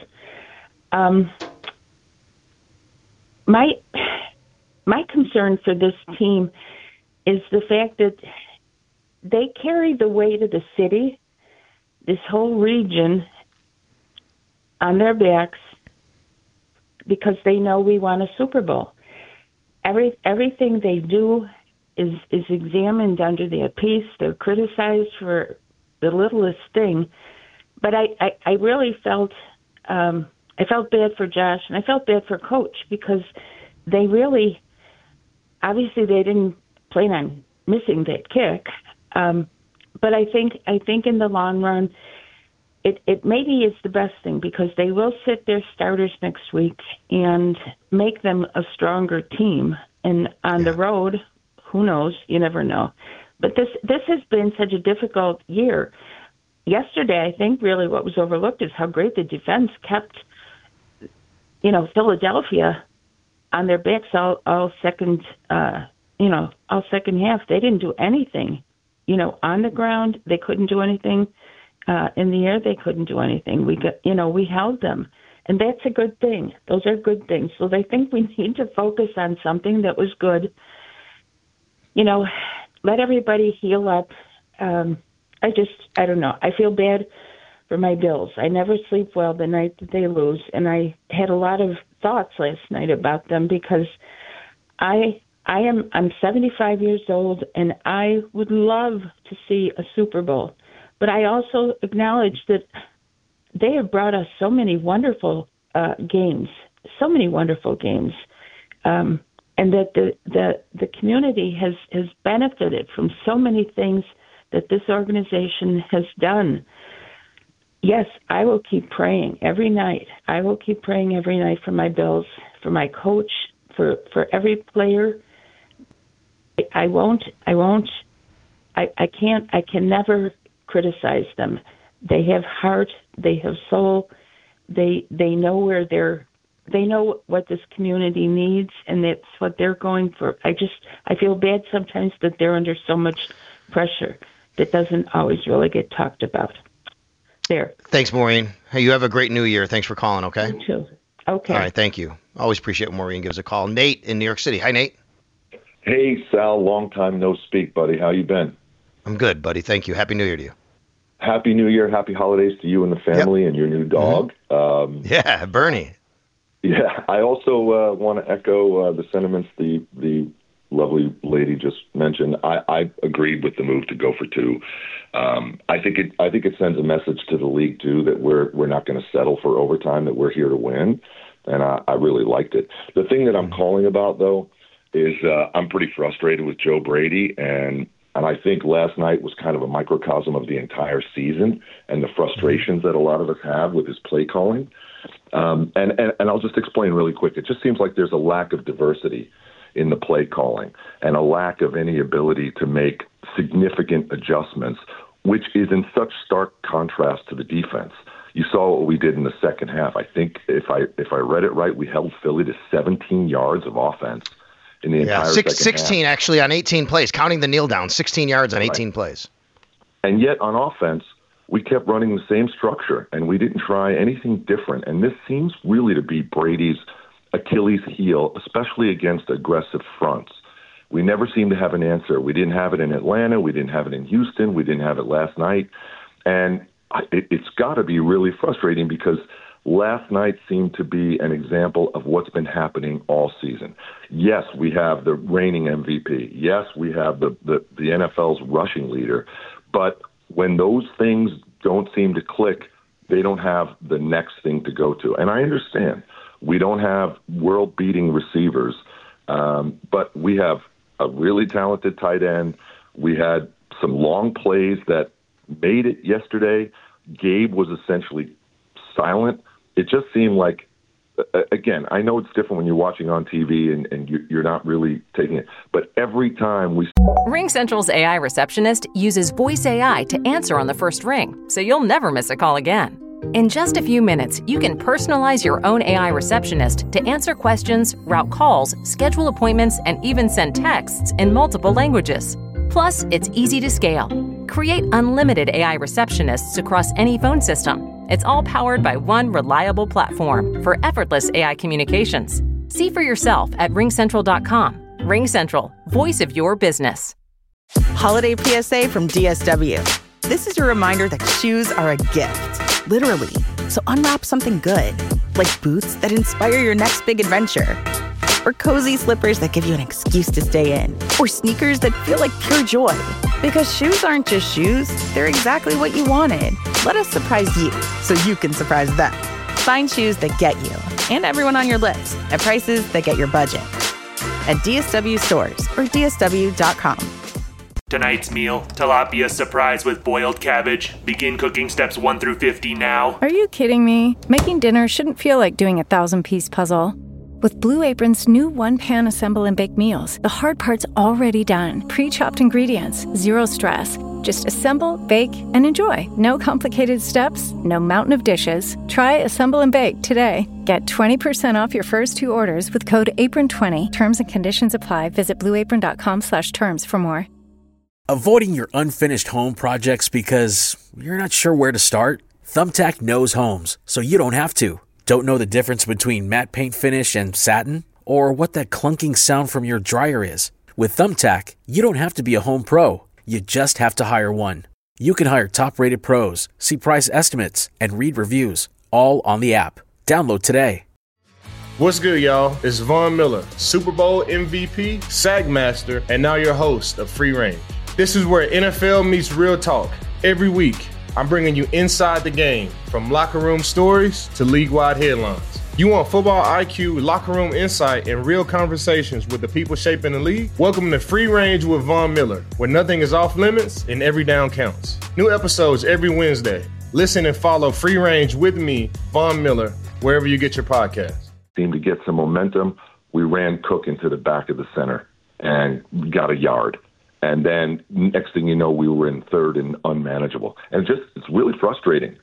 My concern for this team is the fact that they carry the weight of the city, this whole region, on their backs because they know we want a Super Bowl. Everything they do is examined under their piece. They're criticized for the littlest thing. But I really felt I felt bad for Josh, and I felt bad for Coach because they really, obviously they didn't plan on missing that kick. But I think in the long run, it maybe is the best thing because they will sit their starters next week and make them a stronger team. And on the road, Who knows? You never know. But this has been such a difficult year. Yesterday, I think really what was overlooked is how great the defense kept, Philadelphia on their backs all second half. They didn't do anything. On the ground, they couldn't do anything. In the air, they couldn't do anything. We held them. And that's a good thing. Those are good things. So I think we need to focus on something that was good. Let everybody heal up. I don't know. I feel bad for my Bills. I never sleep well the night that they lose. And I had a lot of thoughts last night about them because I'm 75 years old and I would love to see a Super Bowl. But I also acknowledge that they have brought us so many wonderful games, and that the community has benefited from so many things that this organization has done. Yes, I will keep praying every night. I will keep praying every night for my Bills, for my coach, for every player. I can never criticize them. They have heart, they have soul, they know what this community needs, and that's what they're going for. I feel bad sometimes that they're under so much pressure that doesn't always really get talked about. There. Thanks, Maureen. Hey, you have a great new year. Thanks for calling, okay? You too. Okay. All right, thank you. Always appreciate when Maureen gives a call. Nate in New York City. Hi, Nate. Hey, Sal. Long time no speak, buddy. How you been? I'm good, buddy. Thank you. Happy New Year to you. Happy New Year. Happy holidays to you and the family and your new dog. Yeah, Bernie. Yeah, I also want to echo the sentiments the lovely lady just mentioned. I agreed with the move to go for two. I think it sends a message to the league too that we're not going to settle for overtime, that we're here to win, and I really liked it. The thing that I'm calling about though is I'm pretty frustrated with Joe Brady, and I think last night was kind of a microcosm of the entire season and the frustrations that a lot of us have with his play calling. And I'll just explain really quick. It just seems like there's a lack of diversity in the play calling and a lack of any ability to make significant adjustments, which is in such stark contrast to the defense. You saw what we did in the second half. I think if I read it right, we held Philly to 17 yards of offense in the entire second half. 16 actually on 18 plays, counting the kneel down, 16 yards on 18 plays. And yet on offense, we kept running the same structure, and we didn't try anything different. And this seems really to be Brady's Achilles heel, especially against aggressive fronts. We never seem to have an answer. We didn't have it in Atlanta. We didn't have it in Houston. We didn't have it last night. And it's got to be really frustrating because last night seemed to be an example of what's been happening all season. Yes, we have the reigning MVP. Yes, we have the NFL's rushing leader. But when those things don't seem to click, they don't have the next thing to go to. And I understand we don't have world-beating receivers, but we have a really talented tight end. We had some long plays that made it yesterday. Gabe was essentially silent. It just seemed like, again, I know it's different when you're watching on TV and you're not really taking it, but every time we... RingCentral's AI receptionist uses voice AI to answer on the first ring, so you'll never miss a call again. In just a few minutes, you can personalize your own AI receptionist to answer questions, route calls, schedule appointments, and even send texts in multiple languages. Plus, it's easy to scale. Create unlimited AI receptionists across any phone system. It's all powered by one reliable platform for effortless AI communications. See for yourself at RingCentral.com. RingCentral, voice of your business. Holiday PSA from DSW. This is your reminder that shoes are a gift, literally. So unwrap something good, like boots that inspire your next big adventure, or cozy slippers that give you an excuse to stay in, or sneakers that feel like pure joy. Because shoes aren't just shoes, they're exactly what you wanted. Let us surprise you so you can surprise them. Find shoes that get you and everyone on your list at prices that get your budget. At DSW stores or DSW.com. Tonight's meal, tilapia surprise with boiled cabbage. Begin cooking steps 1 through 50 now. Are you kidding me? Making dinner shouldn't feel like doing a 1,000-piece puzzle. With Blue Apron's new one-pan assemble and bake meals, the hard part's already done. Pre-chopped ingredients, zero stress. Just assemble, bake, and enjoy. No complicated steps, no mountain of dishes. Try Assemble and Bake today. Get 20% off your first 2 orders with code APRON20. Terms and conditions apply. Visit blueapron.com/terms for more. Avoiding your unfinished home projects because you're not sure where to start? Thumbtack knows homes, so you don't have to. Don't know the difference between matte paint finish and satin? Or what that clunking sound from your dryer is? With Thumbtack, you don't have to be a home pro. You just have to hire one. You can hire top-rated pros, see price estimates, and read reviews, all on the app. Download today. What's good, y'all? It's Von Miller, Super Bowl MVP, SAG Master, and now your host of Free Range. This is where NFL meets real talk. Every week, I'm bringing you inside the game, from locker room stories to league-wide headlines. You want football IQ, locker room insight, and real conversations with the people shaping the league? Welcome to Free Range with Von Miller, where nothing is off limits and every down counts. New episodes every Wednesday. Listen and follow Free Range with me, Von Miller, wherever you get your podcasts. Seemed to get some momentum. We ran Cook into the back of the center and got a yard. And then next thing you know, we were in third and unmanageable. And it's really frustrating.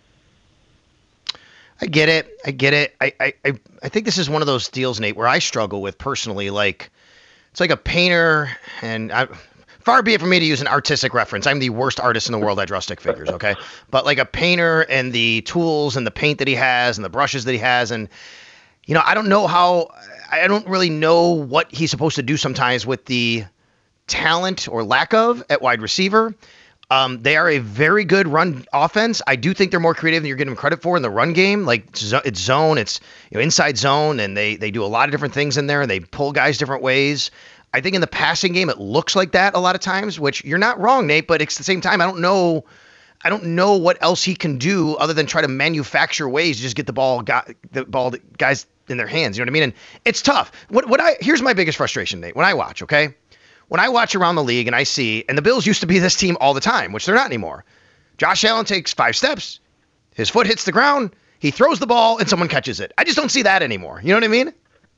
I get it. I think this is one of those deals, Nate, where I struggle with personally. Like, it's like a painter, and far be it from me to use an artistic reference. I'm the worst artist in the world. I draw stick figures, okay? But like a painter and the tools and the paint that he has and the brushes that he has, and I don't really know what he's supposed to do sometimes with the talent or lack of at wide receiver. They are a very good run offense. I do think they're more creative than you're giving them credit for in the run game. Like it's zone, it's inside zone, and they do a lot of different things in there, and they pull guys different ways. I think in the passing game it looks like that a lot of times, which you're not wrong, Nate, but at the same time I don't know what else he can do other than try to manufacture ways to just get the ball to guys in their hands. You know what I mean? And it's tough. Here's my biggest frustration, Nate. When I watch around the league and I see, and the Bills used to be this team all the time, which they're not anymore. Josh Allen takes 5 steps, his foot hits the ground, he throws the ball, and someone catches it. I just don't see that anymore. You know what I mean?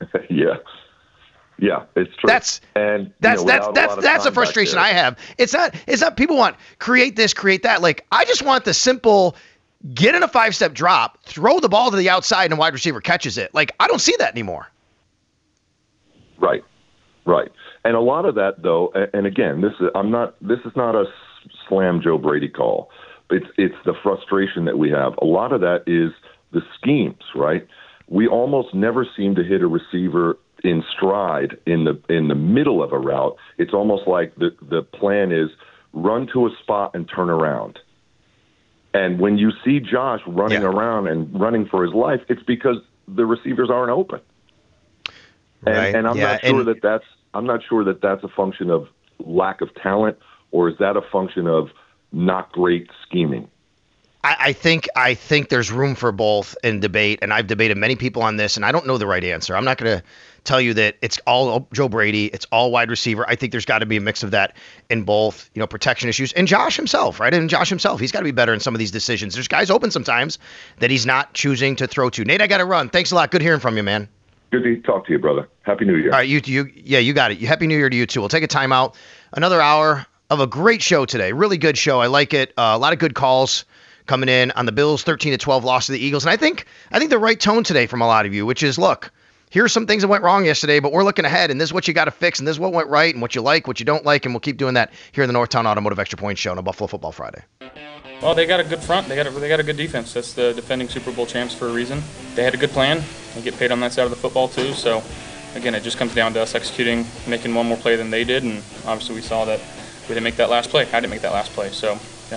Yeah, it's true. That's a frustration I have. It's not people want create this, create that. Like, I just want the simple get in a 5-step drop, throw the ball to the outside, and a wide receiver catches it. Like, I don't see that anymore. Right. And a lot of that, though, and again, this is not a slam Joe Brady call. It's the frustration that we have. A lot of that is the schemes, right? We almost never seem to hit a receiver in stride in the middle of a route. It's almost like the plan is run to a spot and turn around. And when you see Josh running around and running for his life, it's because the receivers aren't open. And I'm not sure that that's a function of lack of talent, or is that a function of not great scheming? I think there's room for both in debate, and I've debated many people on this, and I don't know the right answer. I'm not going to tell you that it's all Joe Brady, it's all wide receiver. I think there's got to be a mix of that in both, protection issues, and Josh himself, right? And Josh himself, he's got to be better in some of these decisions. There's guys open sometimes that he's not choosing to throw to. Nate, I got to run. Thanks a lot. Good hearing from you, man. Good to talk to you, brother. Happy New Year. All right, you got it. Happy New Year to you too. We'll take a timeout. Another hour of a great show today. Really good show. I like it. A lot of good calls coming in on the Bills 13-12 loss to the Eagles. And I think the right tone today from a lot of you, which is, look, here's some things that went wrong yesterday, but we're looking ahead, and this is what you got to fix, and this is what went right, and what you like, what you don't like, and we'll keep doing that here in the Northtown Automotive Extra Point Show on a Buffalo Football Friday. Well, they got a good front. They got a good defense. That's the defending Super Bowl champs for a reason. They had a good plan. They get paid on that side of the football too. So, again, it just comes down to us executing, making one more play than they did, and obviously we saw that we didn't make that last play. I didn't make that last play. So, yeah.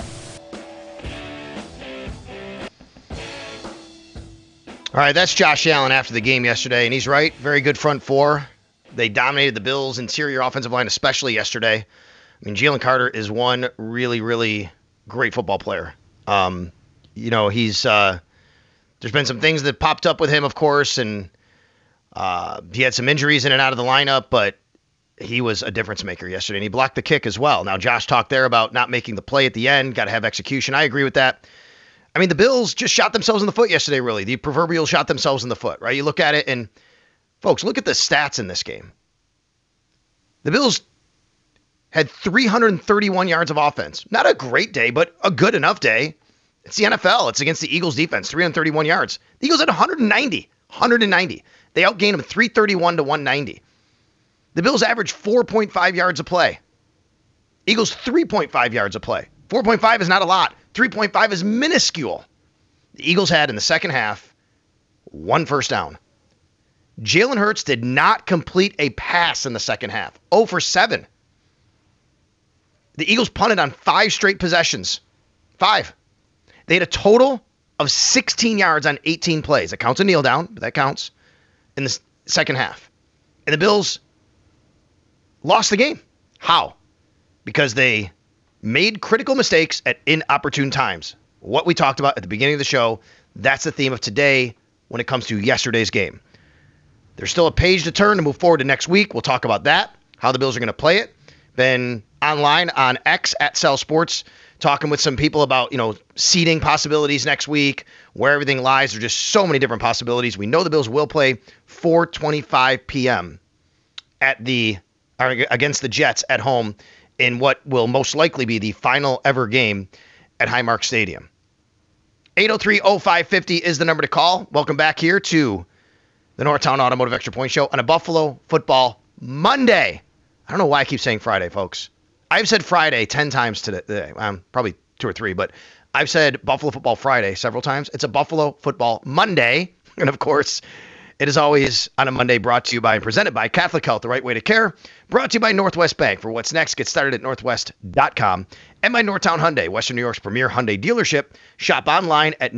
All right, that's Josh Allen after the game yesterday, and he's right. Very good front four. They dominated the Bills' interior offensive line, especially yesterday. I mean, Jalen Carter is one really, really great football player. He's there's been some things that popped up with him, of course, and he had some injuries in and out of the lineup, but he was a difference maker yesterday, and he blocked the kick as well. Now, Josh talked there about not making the play at the end, got to have execution. I agree with that. I mean, the Bills just shot themselves in the foot yesterday, really. The proverbial shot themselves in the foot, right? You look at it, and Folks, look at the stats in this game. The Bills had 331 yards of offense. Not a great day, but a good enough day. It's the NFL. It's against the Eagles defense, 331 yards. The Eagles had 190. They outgained them 331 to 190. The Bills averaged 4.5 yards a play. Eagles 3.5 yards a play. 4.5 is not a lot. 3.5 is minuscule. The Eagles had in the second half 1 first down. Jalen Hurts did not complete a pass in the second half. 0 for 7. The Eagles punted on 5 straight possessions. 5. They had a total of 16 yards on 18 plays. That counts a kneel down, but that counts in the second half. And the Bills lost the game. How? Because they made critical mistakes at inopportune times. What we talked about at the beginning of the show, that's the theme of today when it comes to yesterday's game. There's still a page to turn to move forward to next week. We'll talk about that, how the Bills are going to play it. Been online on X at Cell Sports, talking with some people about, seeding possibilities next week, where everything lies. There's just so many different possibilities. We know the Bills will play 4:25 p.m. against the Jets at home in what will most likely be the final ever game at Highmark Stadium. 803-0550 is the number to call. Welcome back here to the Northtown Automotive Extra Point Show on a Buffalo Football Monday. I don't know why I keep saying Friday, folks. I've said Friday 10 times today. Probably 2 or 3, but I've said Buffalo Football Friday several times. It's a Buffalo Football Monday. And, of course, it is always on a Monday brought to you by and presented by Catholic Health, the right way to care. Brought to you by Northwest Bank. For what's next, get started at northwest.com. And by Northtown Hyundai, Western New York's premier Hyundai dealership. Shop online at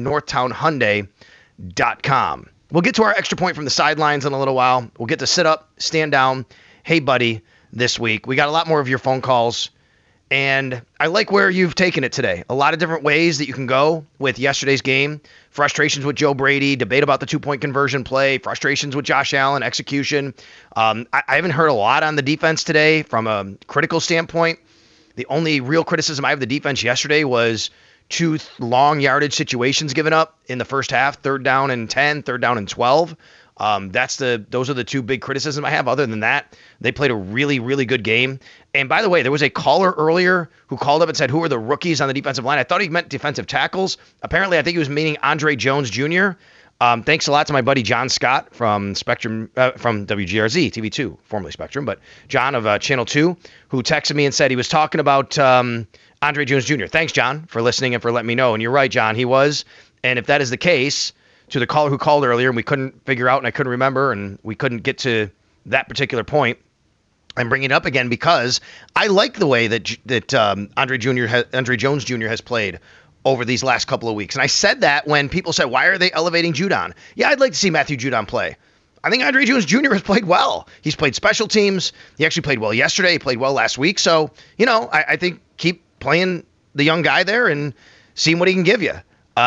northtownhyundai.com. We'll get to our extra point from the sidelines in a little while. We'll get to sit up, stand down, hey, buddy, this week. We got a lot more of your phone calls, and I like where you've taken it today. A lot of different ways that you can go with yesterday's game. Frustrations with Joe Brady, debate about the 2-point conversion play, frustrations with Josh Allen, execution. I haven't heard a lot on the defense today from a critical standpoint. The only real criticism I have of the defense yesterday was 2 long yardage situations given up in the first half, 3rd down and 10, 3rd down and 12. Those are the 2 big criticisms I have. Other than that, they played a really, really good game. And by the way, there was a caller earlier who called up and said, who are the rookies on the defensive line? I thought he meant defensive tackles. Apparently, I think he was meaning Andre Jones Jr. Thanks a lot to my buddy John Scott from Spectrum, from WGRZ, TV2, formerly Spectrum, but John of Channel 2, who texted me and said he was talking about Andre Jones Jr. Thanks, John, for listening and for letting me know. And you're right, John, he was. And if that is the case, to the caller who called earlier and we couldn't figure out and I couldn't remember and we couldn't get to that particular point, I'm bringing it up again because I like the way that Andre Jones Jr. has played over these last couple of weeks. And I said that when people said, why are they elevating Judon? Yeah, I'd like to see Matthew Judon play. I think Andre Jones Jr. has played well. He's played special teams. He actually played well yesterday. He played well last week. So, I think keep playing the young guy there and seeing what he can give you.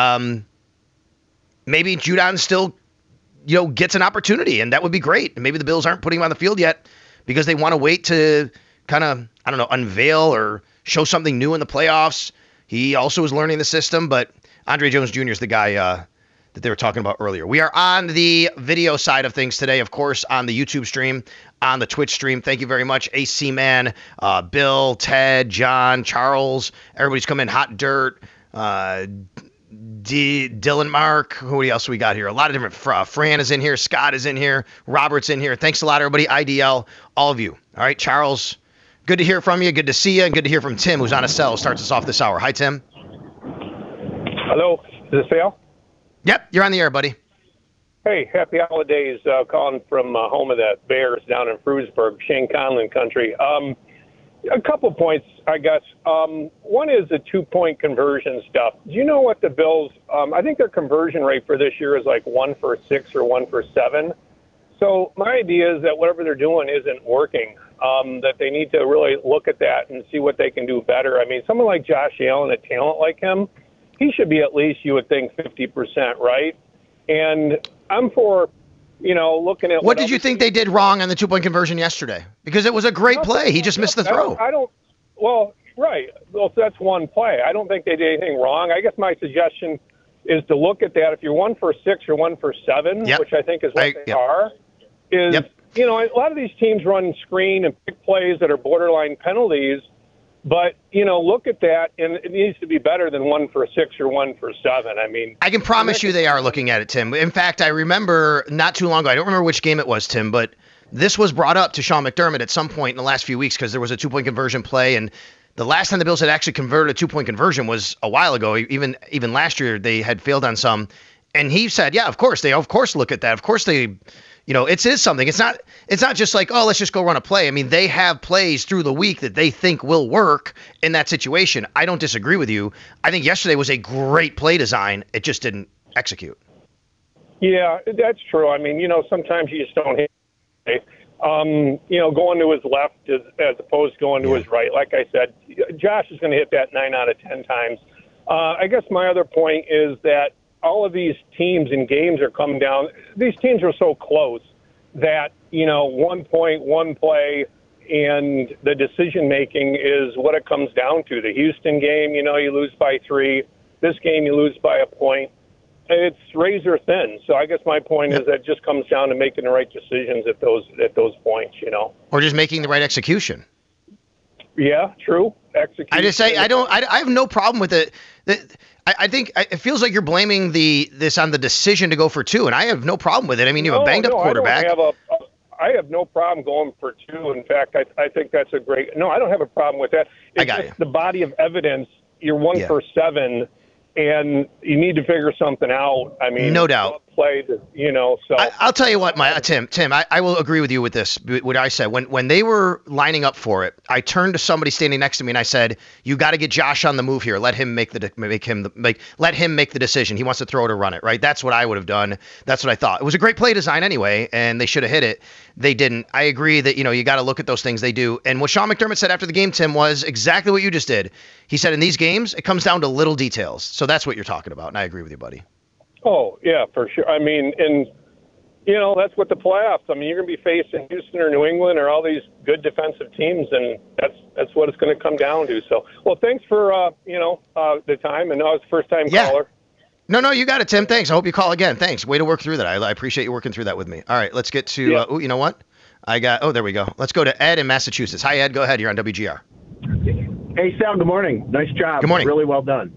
Maybe Judon still, gets an opportunity, and that would be great. And maybe the Bills aren't putting him on the field yet because they want to wait to kind of, unveil or show something new in the playoffs. He also is learning the system, but Andre Jones Jr. is the guy that they were talking about earlier. We are on the video side of things today, of course, on the YouTube stream, on the Twitch stream. Thank you very much, AC Man, Bill, Ted, John, Charles. Everybody's come in. Hot Dirt, Dylan, Mark. Who else we got here? A lot of different. Fran is in here. Scott is in here. Robert's in here. Thanks a lot, everybody. IDL, all of you. All right, Charles, good to hear from you. Good to see you. And good to hear from Tim, who's on a cell. Starts us off this hour. Hi, Tim. Hello. Is this Phil? Yep, you're on the air, buddy. Hey, happy holidays. Calling from home of the Bears down in Frewsburg, Shane Conlon country. A couple points, I guess. One is the 2-point conversion stuff. Do you know what the Bills, I think their conversion rate for this year is like 1 for 6 or 1 for 7. So my idea is that whatever they're doing isn't working, that they need to really look at that and see what they can do better. I mean, someone like Josh Allen, a talent like him, he should be at least, you would think, 50%, right? And I'm for, looking at what did you think they did wrong on the 2-point conversion yesterday? Because it was a great play. He just missed the throw. Right. Well, that's one play. I don't think they did anything wrong. I guess my suggestion is to look at that. If you're 1 for 6 or 1 for 7, which I think is what they are, is, you know, a lot of these teams run screen and pick plays that are borderline penalties, but, you know, look at that, and it needs to be better than 1 for 6 or 1 for 7. I mean, I can promise you they are looking at it, Tim. In fact, I remember not too long ago, I don't remember which game it was, Tim, but this was brought up to Sean McDermott at some point in the last few weeks because there was a 2-point conversion play, and the last time the Bills had actually converted a 2-point conversion was a while ago. Even last year, they had failed on some. And he said, yeah, of course, they look at that. Of course they, you know, it is something. It's not just like, oh, let's just go run a play. I mean, they have plays through the week that they think will work in that situation. I don't disagree with you. I think yesterday was a great play design. It just didn't execute. Yeah, that's true. I mean, you know, sometimes you just don't hit. You know, going to his left as opposed to going to his right. Like I said, Josh is going to hit that 9 out of 10 times. I guess my other point is that all of these teams and games are coming down. These teams are so close that, you know, 1 point, 1 play, and the decision-making is what it comes down to. The Houston game, you know, you lose by 3. This game, you lose by a point. It's razor thin. So I guess my point is that it just comes down to making the right decisions at those points, you know. Or just making the right execution. Yeah, true. Execution. I just say I have no problem with it. I think it feels like you're blaming this on the decision to go for 2, and I have no problem with it. I mean, you have a banged up quarterback. I have no problem going for 2. In fact, I think that's a great. No, I don't have a problem with that. It's just the body of evidence. You're 1 for 7. And you need to figure something out. I mean, no doubt. Play, you know. So I'll tell you what, Tim, I will agree with you with this. What I said when they were lining up for it, I turned to somebody standing next to me and I said, "You got to get Josh on the move here. Let him make the decision. He wants to throw it or run it, right? That's what I would have done. That's what I thought. It was a great play design anyway, and they should have hit it. They didn't. I agree that, you know, you got to look at those things. They do. And what Sean McDermott said after the game, Tim, was exactly what you just did. He said in these games, it comes down to little details. So that's what you're talking about, and I agree with you, buddy. Oh, yeah, for sure. I mean, and, you know, that's what the playoffs. I mean, you're going to be facing Houston or New England or all these good defensive teams, and that's what it's going to come down to. So, well, thanks for, the time. And I was first-time caller. No, you got it, Tim. Thanks. I hope you call again. Thanks. Way to work through that. I appreciate you working through that with me. All right, let's get to you know what? There we go. Let's go to Ed in Massachusetts. Hi, Ed. Go ahead. You're on WGR. Hey, Sal. Good morning. Nice job. Good morning. Really well done.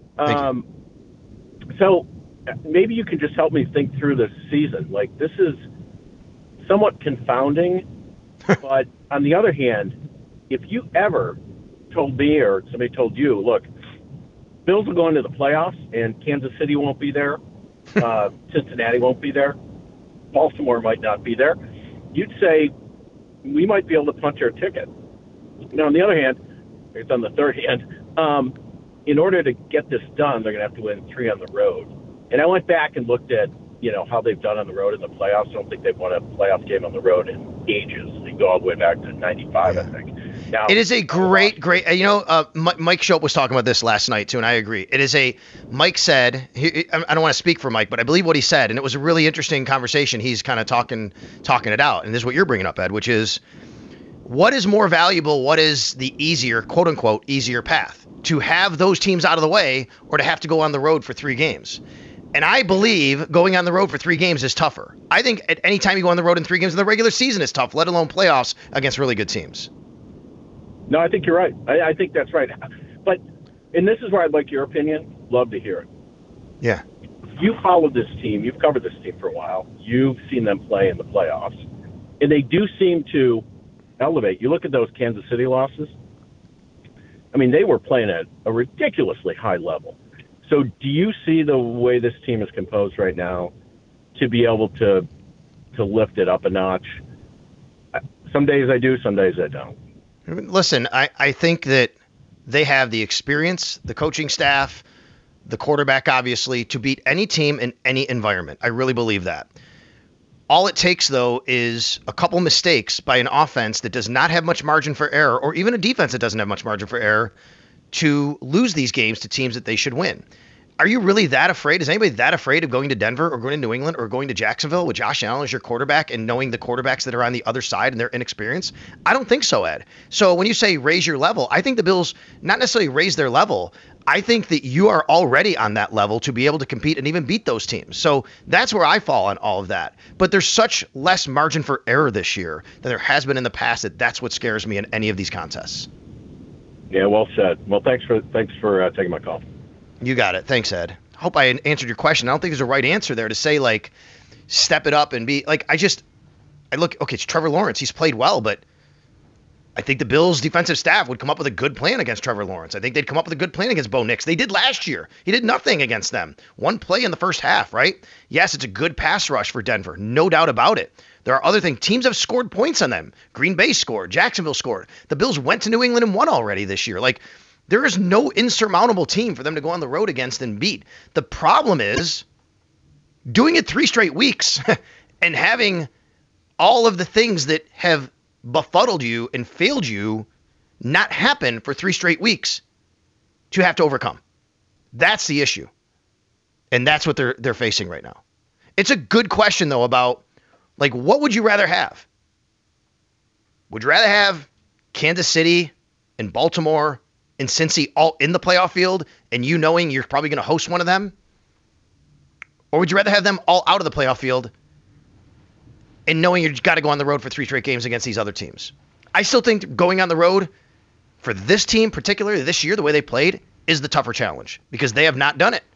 So maybe you can just help me think through this season. Like, this is somewhat confounding, but on the other hand, if you ever told me or somebody told you, look, Bills will go into the playoffs and Kansas City won't be there, Cincinnati won't be there, Baltimore might not be there, you'd say we might be able to punch our ticket. Now, on the other hand, it's on the third hand, in order to get this done, they're going to have to win 3 on the road. And I went back and looked at, you know, how they've done on the road in the playoffs. I don't think they've won a playoff game on the road in ages. They go all the way back to 95, I think. Now, it is a great, you know, Mike Schopp was talking about this last night, too, and I agree. Mike said, I don't want to speak for Mike, but I believe what he said, and it was a really interesting conversation. He's kind of talking it out, and this is what you're bringing up, Ed, which is, what is more valuable? What is the easier, quote unquote, easier path? To have those teams out of the way or to have to go on the road for 3 games? And I believe going on the road for 3 games is tougher. I think at any time you go on the road in 3 games in the regular season is tough, let alone playoffs against really good teams. No, I think you're right. I think that's right. But, and this is where I'd like your opinion. Love to hear it. Yeah. You followed this team. You've covered this team for a while. You've seen them play in the playoffs. And they do seem to elevate. You look at those Kansas City losses. I mean, they were playing at a ridiculously high level. So do you see the way this team is composed right now to be able to lift it up a notch? Some days I do, some days I don't. Listen, I think that they have the experience, the coaching staff, the quarterback, obviously, to beat any team in any environment. I really believe that. All it takes, though, is a couple mistakes by an offense that does not have much margin for error, or even a defense that doesn't have much margin for error, to lose these games to teams that they should win. Are you really that afraid? Is anybody that afraid of going to Denver or going to New England or going to Jacksonville with Josh Allen as your quarterback and knowing the quarterbacks that are on the other side and their inexperience? I don't think so, Ed. So when you say raise your level, I think the Bills not necessarily raise their level. I think that you are already on that level to be able to compete and even beat those teams. So that's where I fall on all of that. But there's such less margin for error this year than there has been in the past that's what scares me in any of these contests. Yeah, well said. Well, thanks for taking my call. You got it. Thanks, Ed. Hope I answered your question. I don't think there's a right answer there to say, like, step it up and be like, okay, it's Trevor Lawrence. He's played well, but I think the Bills' defensive staff would come up with a good plan against Trevor Lawrence. I think they'd come up with a good plan against Bo Nix. They did last year. He did nothing against them. One play in the first half, right? Yes, it's a good pass rush for Denver. No doubt about it. There are other things. Teams have scored points on them. Green Bay scored. Jacksonville scored. The Bills went to New England and won already this year. Like, there is no insurmountable team for them to go on the road against and beat. The problem is doing it 3 straight weeks and having all of the things that have befuddled you and failed you not happen for 3 straight weeks to have to overcome. That's the issue. And that's what they're facing right now. It's a good question, though, about, like, what would you rather have? Would you rather have Kansas City and Baltimore and Cincy all in the playoff field and you knowing you're probably going to host one of them? Or would you rather have them all out of the playoff field and knowing you've got to go on the road for 3 straight games against these other teams? I still think going on the road for this team, particularly this year, the way they played, is the tougher challenge because they have not done it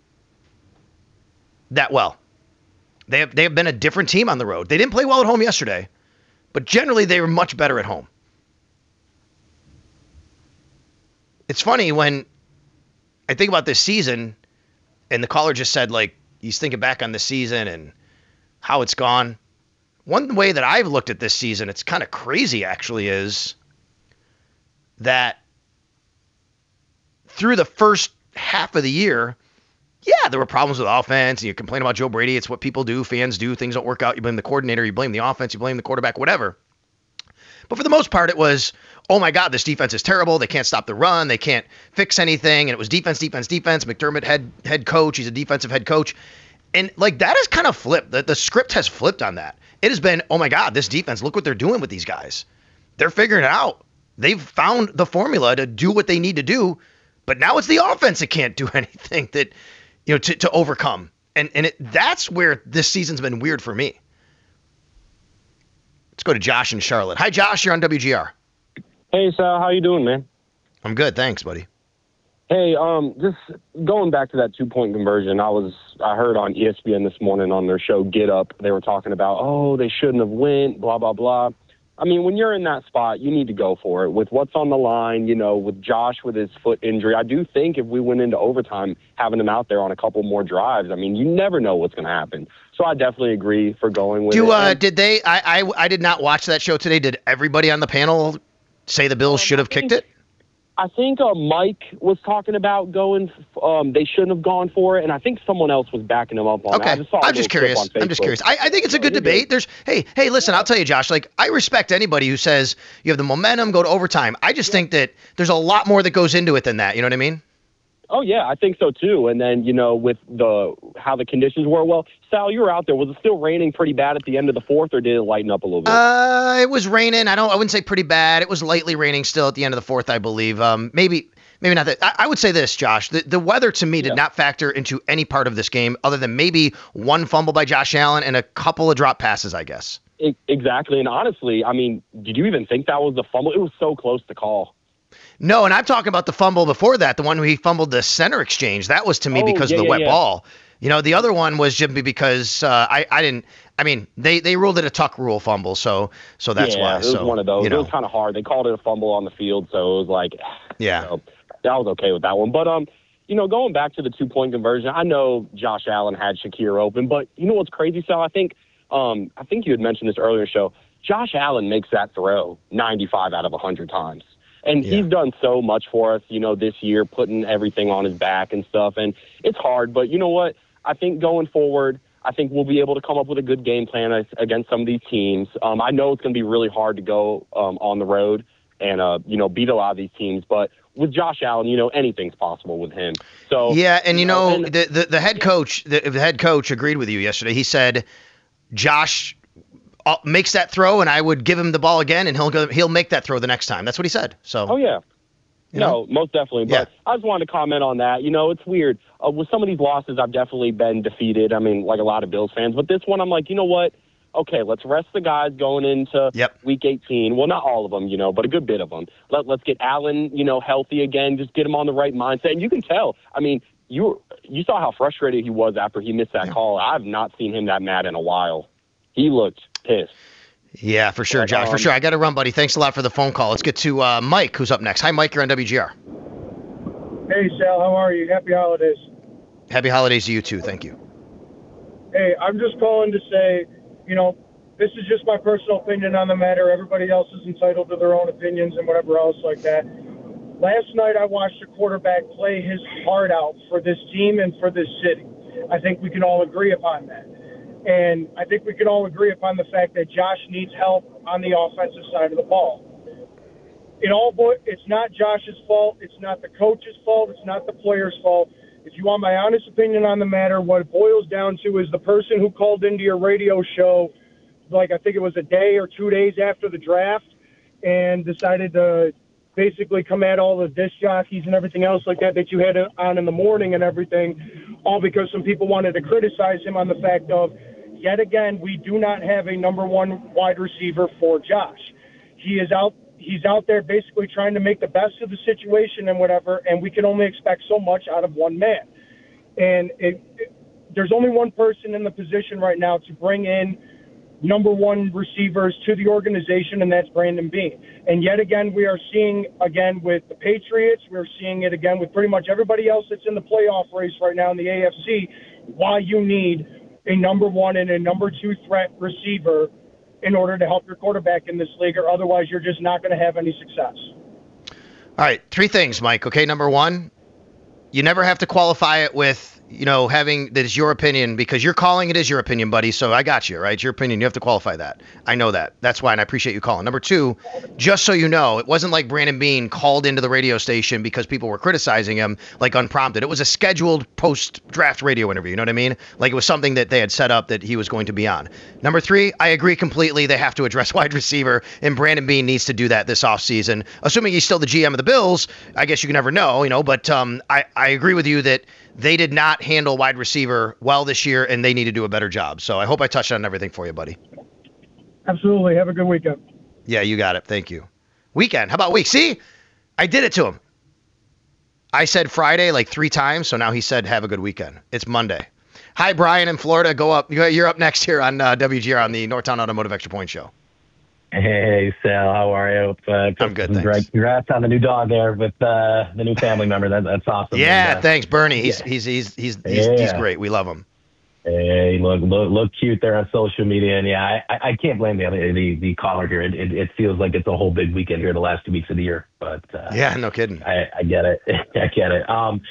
that well. They have been a different team on the road. They didn't play well at home yesterday, but generally they were much better at home. It's funny when I think about this season, and the caller just said, like, he's thinking back on the season and how it's gone. One way that I've looked at this season, it's kind of crazy actually, is that through the first half of the year, yeah, there were problems with offense. And you complain about Joe Brady. It's what people do. Fans do. Things don't work out. You blame the coordinator. You blame the offense. You blame the quarterback, whatever. But for the most part, it was, oh my God, this defense is terrible. They can't stop the run. They can't fix anything. And it was defense. McDermott, head coach. He's a defensive head coach. And like that has kind of flipped. The script has flipped on that. It has been, oh my God, this defense, look what they're doing with these guys. They're figuring it out. They've found the formula to do what they need to do. But now it's the offense that can't do anything that, you know, to overcome. And that's where this season's been weird for me. Let's go to Josh in Charlotte. Hi, Josh. You're on WGR. Hey, Sal. How you doing, man? I'm good. Thanks, buddy. Hey, just going back to that 2-point conversion, I heard on ESPN this morning on their show Get Up, they were talking about, oh, they shouldn't have went, blah, blah, blah. I mean, when you're in that spot, you need to go for it. With what's on the line, you know, with Josh with his foot injury, I do think if we went into overtime, having him out there on a couple more drives, I mean, you never know what's going to happen. So I definitely agree for going with it. Did they? I did not watch that show today. Did everybody on the panel say the Bills should have kicked it? I think Mike was talking about going. They shouldn't have gone for it, and I think someone else was backing him up on that. I'm just curious. I think it's a good debate. There's hey, listen, I'll tell you, Josh. Like, I respect anybody who says you have the momentum, go to overtime. I just think that there's a lot more that goes into it than that. You know what I mean? Oh yeah, I think so too. And then, you know, with how the conditions were. Well, Sal, you were out there. Was it still raining pretty bad at the end of the fourth, or did it lighten up a little bit? It was raining. I wouldn't say pretty bad. It was lightly raining still at the end of the fourth, I believe. Maybe not that. I would say this, Josh. The weather to me did not factor into any part of this game, other than maybe one fumble by Josh Allen and a couple of drop passes, I guess. Exactly. And honestly, I mean, did you even think that was the fumble? It was so close to call. No, and I'm talking about the fumble before that, the one where he fumbled the center exchange. That was to me because of the wet ball. You know, the other one was just because they ruled it a tuck rule fumble, so that's why. It was one of those. It was kind of hard. They called it a fumble on the field, so it was like, that was okay with that one. But you know, going back to the 2-point conversion, I know Josh Allen had Shakir open, but you know what's crazy, Sal? I think you had mentioned this earlier in the show. Josh Allen makes that throw 95 out of 100 times. And he's done so much for us, you know, this year, putting everything on his back and stuff. And it's hard, but you know what? I think going forward, I think we'll be able to come up with a good game plan against some of these teams. I know it's going to be really hard to go on the road and beat a lot of these teams. But with Josh Allen, anything's possible with him. So yeah, and the head coach, the head coach agreed with you yesterday. He said Josh makes that throw, and I would give him the ball again, and he'll make that throw the next time. That's what he said. So. Oh yeah. No, most definitely. But I just wanted to comment on that. It's weird. With some of these losses, I've definitely been defeated. I mean, like a lot of Bills fans. But this one, I'm like, you know what? Okay, let's rest the guys going into Week 18. Well, not all of them, but a good bit of them. Let's get Allen, healthy again. Just get him on the right mindset. And you can tell. I mean, you saw how frustrated he was after he missed that call. I've not seen him that mad in a while. He looked pissed. Yeah, for sure, Josh. For sure. I got to run, buddy. Thanks a lot for the phone call. Let's get to Mike, who's up next. Hi, Mike. You're on WGR. Hey, Sal. How are you? Happy holidays. Happy holidays to you, too. Thank you. Hey, I'm just calling to say, this is just my personal opinion on the matter. Everybody else is entitled to their own opinions and whatever else like that. Last night, I watched a quarterback play his heart out for this team and for this city. I think we can all agree upon that. And I think we can all agree upon the fact that Josh needs help on the offensive side of the ball. It's not Josh's fault. It's not the coach's fault. It's not the player's fault. If you want my honest opinion on the matter, what it boils down to is the person who called into your radio show, I think it was a day or 2 days after the draft, and decided to basically come at all the disc jockeys and everything else like that you had on in the morning and everything, all because some people wanted to criticize him on the fact of, yet again, we do not have a number one wide receiver for Josh. He's out there basically trying to make the best of the situation and whatever, and we can only expect so much out of one man. And there's only one person in the position right now to bring in number one receivers to the organization, and that's Brandon Beane. And yet again, we are seeing again with the Patriots, we're seeing it again with pretty much everybody else that's in the playoff race right now in the AFC, why you need a number one and a number two threat receiver in order to help your quarterback in this league, or otherwise you're just not going to have any success. All right, 3 things, Mike. Okay, number one, you never have to qualify it with, having that is your opinion, because you're calling it is your opinion, buddy. So I got you, right? It's your opinion. You have to qualify that. I know that. That's why, and I appreciate you calling. Number 2, just so you know, it wasn't like Brandon Beane called into the radio station because people were criticizing him, like unprompted. It was a scheduled post-draft radio interview. You know what I mean? Like it was something that they had set up that he was going to be on. Number 3, I agree completely. They have to address wide receiver, and Brandon Beane needs to do that this offseason. Assuming he's still the GM of the Bills, I guess you can never know, but I agree with you that they did not handle wide receiver well this year, and they need to do a better job. So I hope I touched on everything for you, buddy. Absolutely. Have a good weekend. Yeah, you got it. Thank you. Weekend. How about week? See? I did it to him. I said Friday like 3 times, so now he said have a good weekend. It's Monday. Hi, Brian in Florida. Go up. You're up next here on WGR on the Northtown Automotive Extra Point Show. Hey, Sal, how are you? I'm good, thanks. Congrats on the new dog there with the new family member. That's awesome. Yeah, thanks, Bernie. He's great. We love him. Hey, look cute there on social media, and I can't blame the caller here. It feels like it's a whole big weekend here the last 2 weeks of the year, but yeah, no kidding. I get it. I get it.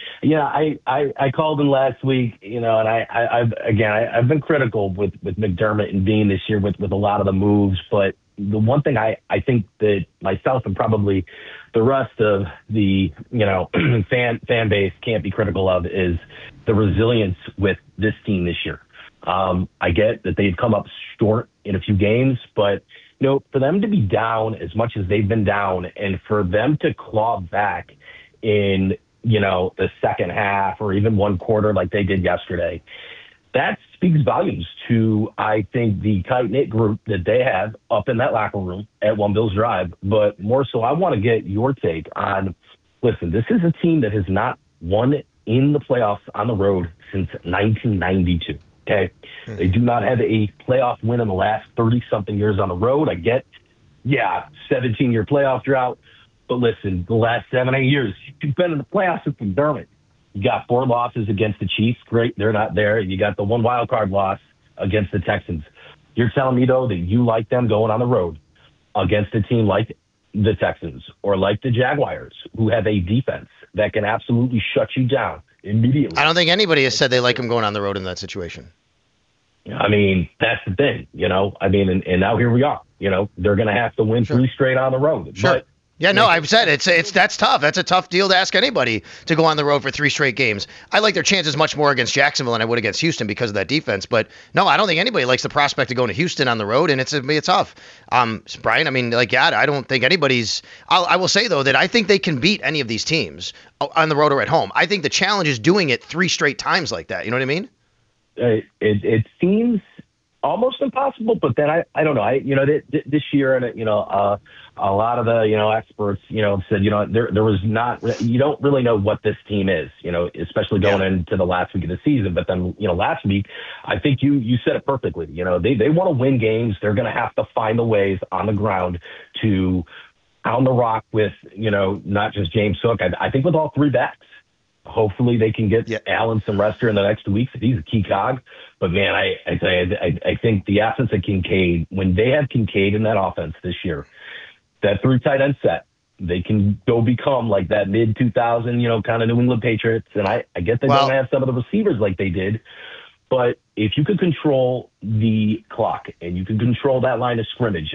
I called in last week, and I've been critical with McDermott and Beane this year with a lot of the moves, but the one thing I think that myself and probably the rest of the fan base can't be critical of is the resilience with this team this year. I get that they've come up short in a few games, but for them to be down as much as they've been down, and for them to claw back in the second half or even one quarter like they did yesterday, that speaks volumes to, I think, the tight-knit group that they have up in that locker room at One Bills Drive. But more so, I want to get your take on, listen, this is a team that has not won in the playoffs on the road since 1992, okay? They do not have a playoff win in the last 30-something years on the road. I get, 17-year playoff drought. But listen, the last 7-8 years, you've been in the playoffs with McDermott. You got 4 losses against the Chiefs. Great, they're not there. You got the 1 wild card loss against the Texans. You're telling me, though, that you like them going on the road against a team like the Texans or like the Jaguars, who have a defense that can absolutely shut you down immediately. I don't think anybody has said they like them going on the road in that situation. I mean, that's the thing, and now here we are. They're going to have to win 3 straight on the road. Sure. But Yeah, no, I've said that's tough. That's a tough deal to ask anybody to go on the road for 3 straight games. I like their chances much more against Jacksonville than I would against Houston because of that defense. But no, I don't think anybody likes the prospect of going to Houston on the road, and it's tough. Brian, I mean, I don't think anybody's. I will say though that I think they can beat any of these teams on the road or at home. I think the challenge is doing it 3 straight times like that. You know what I mean? It seems almost impossible, but then I don't know. This year, and a lot of the experts said there was not. You don't really know what this team is. Especially going into the last week of the season. But then last week, I think you said it perfectly. They want to win games. They're going to have to find the ways on the ground to pound the rock with not just James Hook. I think with all 3 backs. Hopefully they can get Allen some rest here in the next 2 weeks if he's a key cog. But man, I think the absence of Kincaid, when they have Kincaid in that offense this year, that 3 tight end set, they can go become like that mid-2000, kind of New England Patriots. And I get they don't have some of the receivers like they did, but if you could control the clock and you can control that line of scrimmage,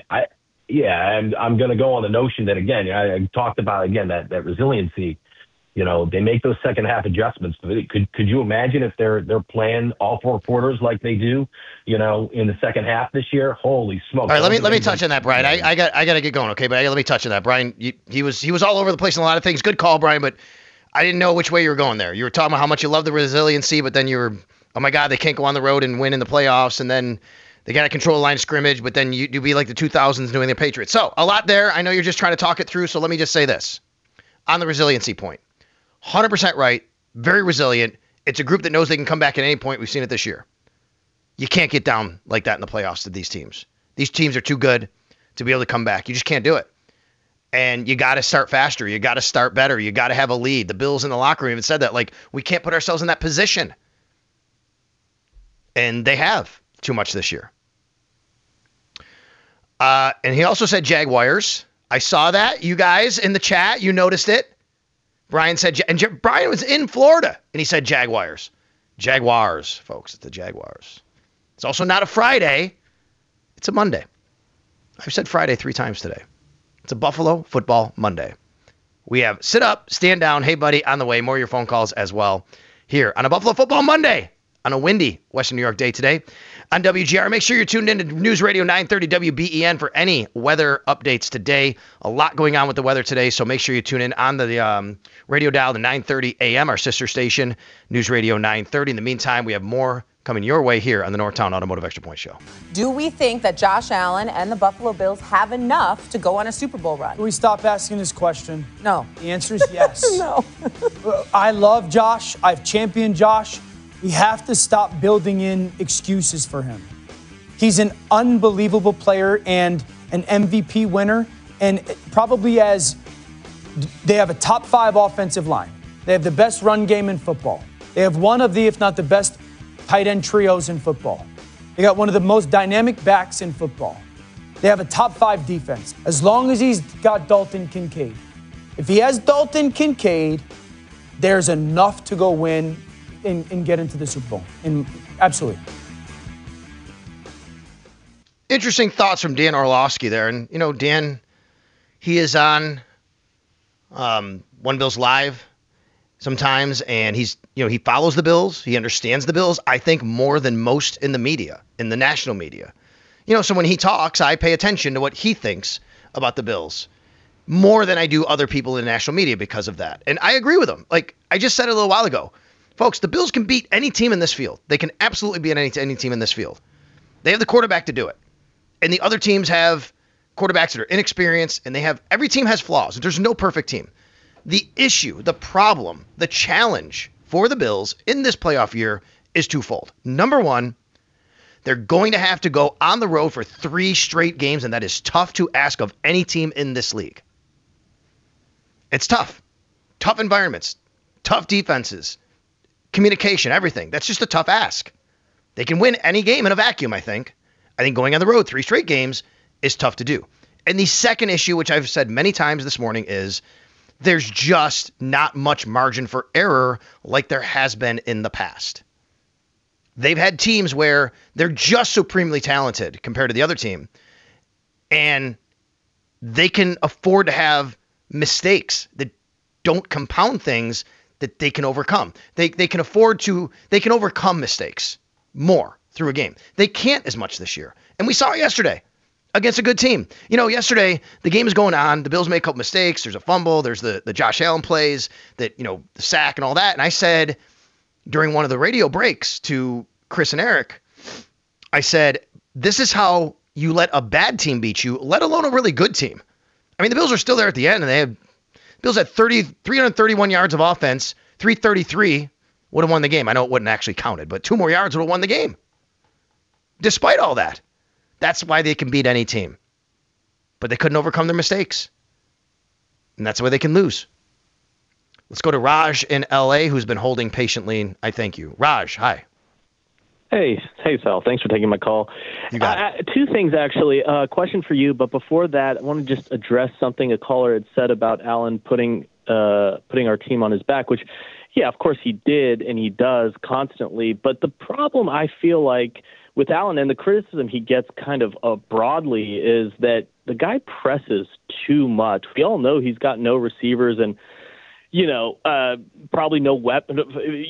I'm going to go on the notion that again, I talked about again that resiliency. They make those second half adjustments. Could you imagine if they're playing all 4 quarters like they do, in the second half this year? Holy smokes! All right, let me touch on that, Brian. I got to get going, okay? But let me touch on that, Brian. He was all over the place in a lot of things. Good call, Brian, but I didn't know which way you were going there. You were talking about how much you love the resiliency, but then you were, oh my God, they can't go on the road and win in the playoffs, and then they got to control the line of scrimmage, but then you be like the 2000s doing the Patriots. So a lot there. I know you're just trying to talk it through. So let me just say this on the resiliency point. 100% right. Very resilient. It's a group that knows they can come back at any point. We've seen it this year. You can't get down like that in the playoffs to these teams. These teams are too good to be able to come back. You just can't do it. And you got to start faster. You got to start better. You got to have a lead. The Bills in the locker room even said that. Like, we can't put ourselves in that position. And they have too much this year. And he also said Jaguars. I saw that. You guys in the chat, you noticed it. Brian said, and Brian was in Florida, and he said Jaguars. Jaguars, folks. It's the Jaguars. It's also not a Friday. It's a Monday. I've said Friday 3 times today. It's a Buffalo Football Monday. We have sit up, stand down, hey, buddy, on the way. More of your phone calls as well here on a Buffalo Football Monday on a windy Western New York day today on WGR. Make sure you're tuned in to News Radio 930 WBEN for any weather updates today. A lot going on with the weather today, so make sure you tune in on the radio dial to 930 AM, our sister station, News Radio 930. In the meantime, we have more coming your way here on the Northtown Automotive Extra Point Show. Do we think that Josh Allen and the Buffalo Bills have enough to go on a Super Bowl run? Can we stop asking this question? No. The answer is yes. No. I love Josh. I've championed Josh. We have to stop building in excuses for him. He's an unbelievable player and an MVP winner, and probably they have a top 5 offensive line. They have the best run game in football. They have one of the, if not the best, tight end trios in football. They got one of the most dynamic backs in football. They have a top 5 defense, as long as he's got Dalton Kincaid. If he has Dalton Kincaid, there's enough to go win and get into the Super Bowl. And absolutely. Interesting thoughts from Dan Orlovsky there. And, Dan, he is on One Bills Live sometimes, and he follows the Bills. He understands the Bills, I think, more than most in the media, in the national media. So when he talks, I pay attention to what he thinks about the Bills more than I do other people in the national media because of that. And I agree with him. Like I just said a little while ago, folks, the Bills can beat any team in this field. They can absolutely beat any team in this field. They have the quarterback to do it. And the other teams have quarterbacks that are inexperienced, and every team has flaws. There's no perfect team. The issue, the problem, the challenge for the Bills in this playoff year is twofold. Number one, they're going to have to go on the road for 3 straight games, and that is tough to ask of any team in this league. It's tough. Tough environments, tough defenses, communication, everything. That's just a tough ask. They can win any game in a vacuum, I think. I think going on the road 3 straight games is tough to do. And the second issue, which I've said many times this morning, is there's just not much margin for error like there has been in the past. They've had teams where they're just supremely talented compared to the other team, and they can afford to have mistakes that don't compound things that they can overcome. They can overcome mistakes more through a game. They can't as much this year. And we saw it yesterday against a good team. Yesterday the game is going on. The Bills make a couple mistakes. There's a fumble. There's the Josh Allen plays that, the sack and all that. And I said during one of the radio breaks to Chris and Eric, I said, this is how you let a bad team beat you, let alone a really good team. I mean, the Bills are still there at the end, and Bills had 331 yards of offense, 333 would have won the game. I know it wouldn't actually counted, but 2 more yards would have won the game. Despite all that, that's why they can beat any team. But they couldn't overcome their mistakes. And that's why they can lose. Let's go to Raj in L.A., who's been holding patiently. I thank you. Raj, hi. Hey, Sal. Thanks for taking my call. You got it. 2 things, actually. Question for you, but before that, I want to just address something a caller had said about Allen putting our team on his back, which, yeah, of course he did, and he does constantly. But the problem I feel like with Allen and the criticism he gets kind of broadly is that the guy presses too much. We all know he's got no receivers and, probably no weapon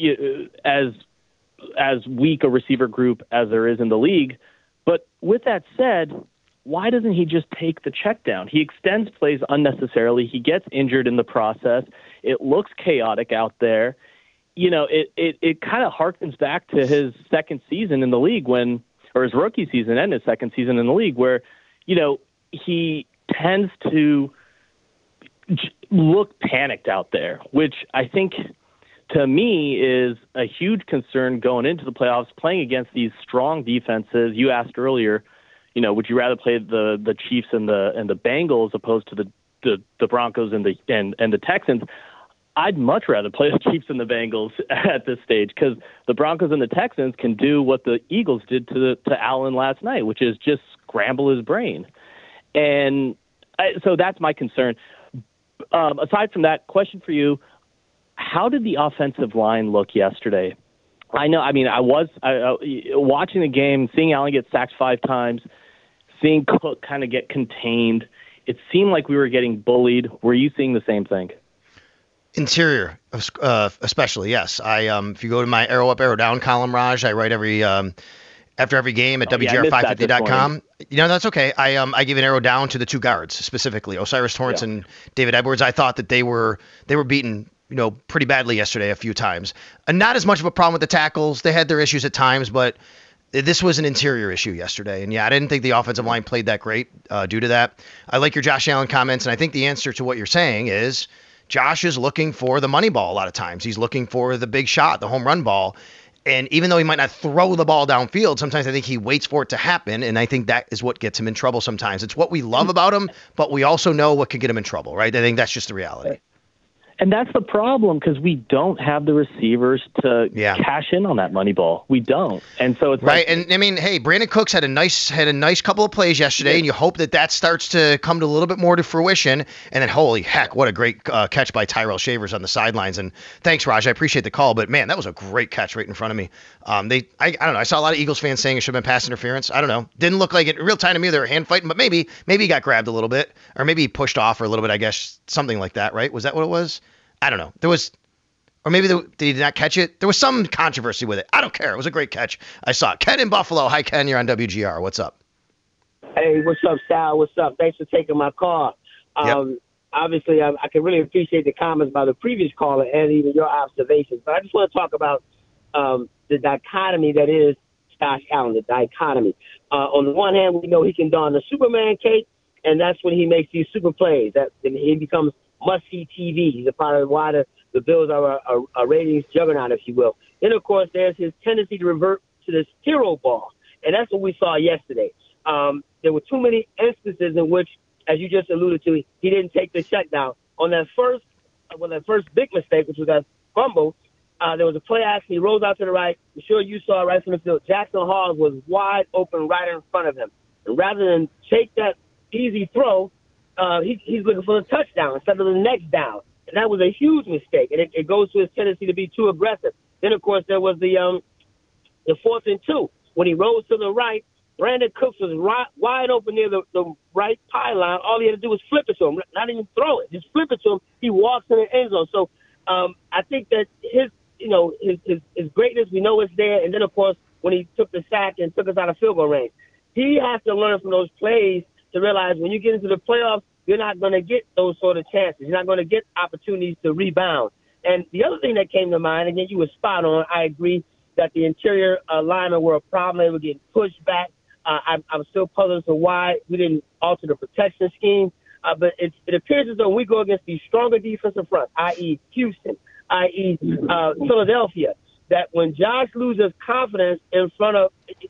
as weak a receiver group as there is in the league. But with that said, why doesn't he just take the check down? He extends plays unnecessarily. He gets injured in the process. It looks chaotic out there. It kind of harkens back to his second season in the league or his rookie season and his second season in the league where, he tends to look panicked out there, which I think to me is a huge concern going into the playoffs, playing against these strong defenses. You asked earlier, would you rather play the Chiefs and the Bengals opposed to the Broncos and the Texans? I'd much rather play the Chiefs and the Bengals at this stage because the Broncos and the Texans can do what the Eagles did to Allen last night, which is just scramble his brain. And so that's my concern. Aside from that, question for you. How did the offensive line look yesterday? I was watching the game, seeing Allen get sacked 5 times, seeing Cook kind of get contained. It seemed like we were getting bullied. Were you seeing the same thing? Interior, especially, yes. If you go to my arrow up, arrow down column, Raj, I write after every game at WGR550.com. That's okay. I give an arrow down to the 2 guards, specifically O'Cyrus Torrence and David Edwards. I thought that they were beaten pretty badly yesterday a few times. And not as much of a problem with the tackles. They had their issues at times, but this was an interior issue yesterday. And, I didn't think the offensive line played that great due to that. I like your Josh Allen comments, and I think the answer to what you're saying is Josh is looking for the money ball a lot of times. He's looking for the big shot, the home run ball. And even though he might not throw the ball downfield, sometimes I think he waits for it to happen, and I think that is what gets him in trouble sometimes. It's what we love about him, but we also know what could get him in trouble, right? I think that's just the reality. And that's the problem because we don't have the receivers to cash in on that money ball. We don't, and so it's right. And I mean, hey, Brandon Cooks had a nice couple of plays yesterday, and you hope that starts to come to a little bit more to fruition. And then, holy heck, what a great catch by Tyrell Shavers on the sidelines. And thanks, Raj. I appreciate the call, but man, that was a great catch right in front of me. I don't know. I saw a lot of Eagles fans saying it should have been pass interference. I don't know. Didn't look like it in real time to me. They were hand fighting, but maybe he got grabbed a little bit, or maybe he pushed off for a little bit. I guess something like that, right? Was that what it was? I don't know. There was, or maybe did he not catch it? There was some controversy with it. I don't care. It was a great catch. I saw it. Ken in Buffalo. Hi, Ken. You're on WGR. What's up? Hey, what's up, Sal? What's up? Thanks for taking my call. Obviously, I can really appreciate the comments by the previous caller and even your observations. But I just want to talk about the dichotomy that is Josh Allen, the dichotomy. On the one hand, we know he can don the Superman cape, and that's when he makes these super plays. That he becomes must-see TV. He's a part of why the Bills are a ratings juggernaut, if you will. Then, of course, there's his tendency to revert to this hero ball, and that's what we saw yesterday. There were too many instances in which, as you just alluded to, he didn't take the check down. On that first big mistake, which was that fumble, there was a play action. He rolls out to the right. I'm sure you saw it right from the field. Jackson Hall was wide open right in front of him. And rather than take that easy throw, he's looking for the touchdown instead of the next down. And that was a huge mistake. And it goes to his tendency to be too aggressive. Then, of course, there was the 4th and 2. When he rolls to the right, Brandon Cooks was wide open near the right pylon. All he had to do was flip it to him, not even throw it. Just flip it to him. He walks in the end zone. So I think that his greatness, we know it's there. And then, of course, when he took the sack and took us out of field goal range, he has to learn from those plays to realize when you get into the playoffs, you're not going to get those sort of chances. You're not going to get opportunities to rebound. And the other thing that came to mind, again, you were spot on. I agree that the interior linemen were a problem. They were getting pushed back. I'm still puzzled as to why we didn't alter the protection scheme. But it appears as though we go against these stronger defensive fronts, i.e. Houston, i.e. Philadelphia, that when Josh loses confidence in front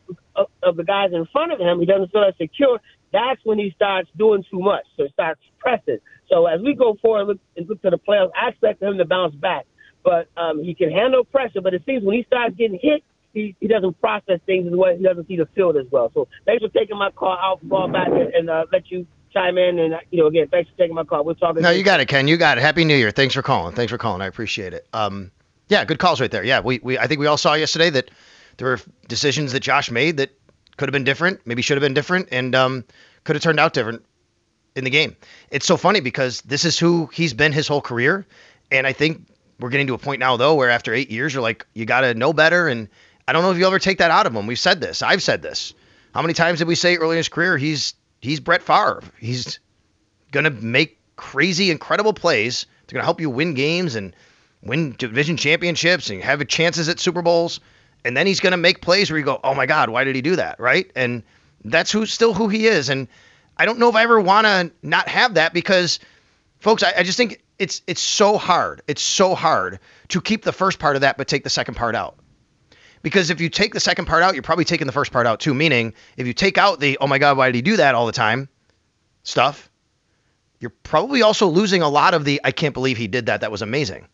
of the guys in front of him, he doesn't feel as secure. That's when he starts doing too much. So he starts pressing. So as we go forward and look to the playoffs, I expect him to bounce back. But he can handle pressure. But it seems when he starts getting hit, he doesn't process things as well. He doesn't see the field as well. So thanks for taking my call. I'll fall back and let you chime in. And, again, thanks for taking my call. We'll talk again. No, you got it, Ken. You got it. Happy New Year. Thanks for calling. I appreciate it. Yeah, good calls right there. Yeah, I think we all saw yesterday that there were decisions that Josh made that could have been different, maybe should have been different, and could have turned out different in the game. It's so funny because this is who he's been his whole career, and I think we're getting to a point now, though, where after 8 years, you're like, you got to know better, and I don't know if you'll ever take that out of him. We've said this. I've said this. How many times did we say early in his career he's Brett Favre? He's going to make crazy, incredible plays. It's going to help you win games and win division championships and have chances at Super Bowls. And then he's going to make plays where you go, oh, my God, why did he do that, right? And that's still who he is. And I don't know if I ever want to not have that because, folks, I just think it's so hard. It's so hard to keep the first part of that but take the second part out. Because if you take the second part out, you're probably taking the first part out too. Meaning, if you take out the, oh, my God, why did he do that all the time stuff, you're probably also losing a lot of the, I can't believe he did that. That was amazing.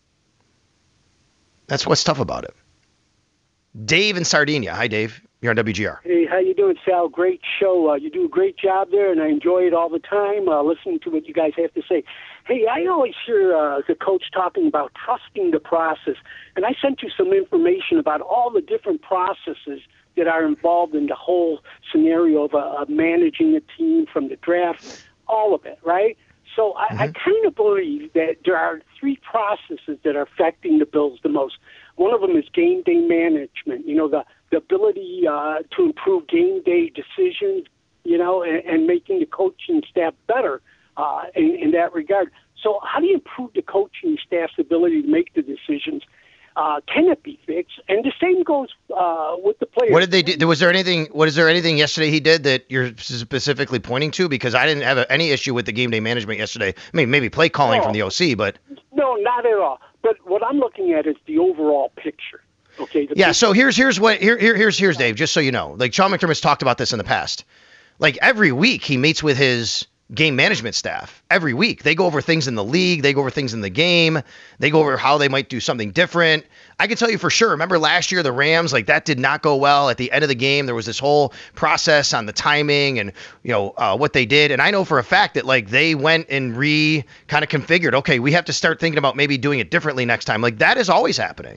That's what's tough about it. Dave in Sardinia. Hi, Dave. You're on WGR. Hey, how you doing, Sal? Great show. You do a great job there, and I enjoy it all the time, listening to what you guys have to say. Hey, I always hear the coach talking about trusting the process, and I sent you some information about all the different processes that are involved in the whole scenario of managing a team from the draft, all of it, right? So I kind of believe that there are three processes that are affecting the Bills the most. One of them is game day management, the ability to improve game day decisions, and making the coaching staff better in that regard. So how do you improve the coaching staff's ability to make the decisions? Can it be fixed? And the same goes with the players. What did they do? Was there anything yesterday he did that you're specifically pointing to? Because I didn't have any issue with the game day management yesterday. I mean, maybe play calling from the OC, but no, not at all. But what I'm looking at is the overall picture. Okay. So here's Dave. Just so you know, like Sean McDermott's talked about this in the past. Like every week he meets with his game management staff. Every week they go over things in the league, they go over things in the game, they go over how they might do something different. I can tell you for sure, remember last year the Rams, like that did not go well. At the end of the game there was this whole process on the timing and what they did, and I know for a fact that like they went and kind of configured, okay, we have to start thinking about maybe doing it differently next time. Like that is always happening.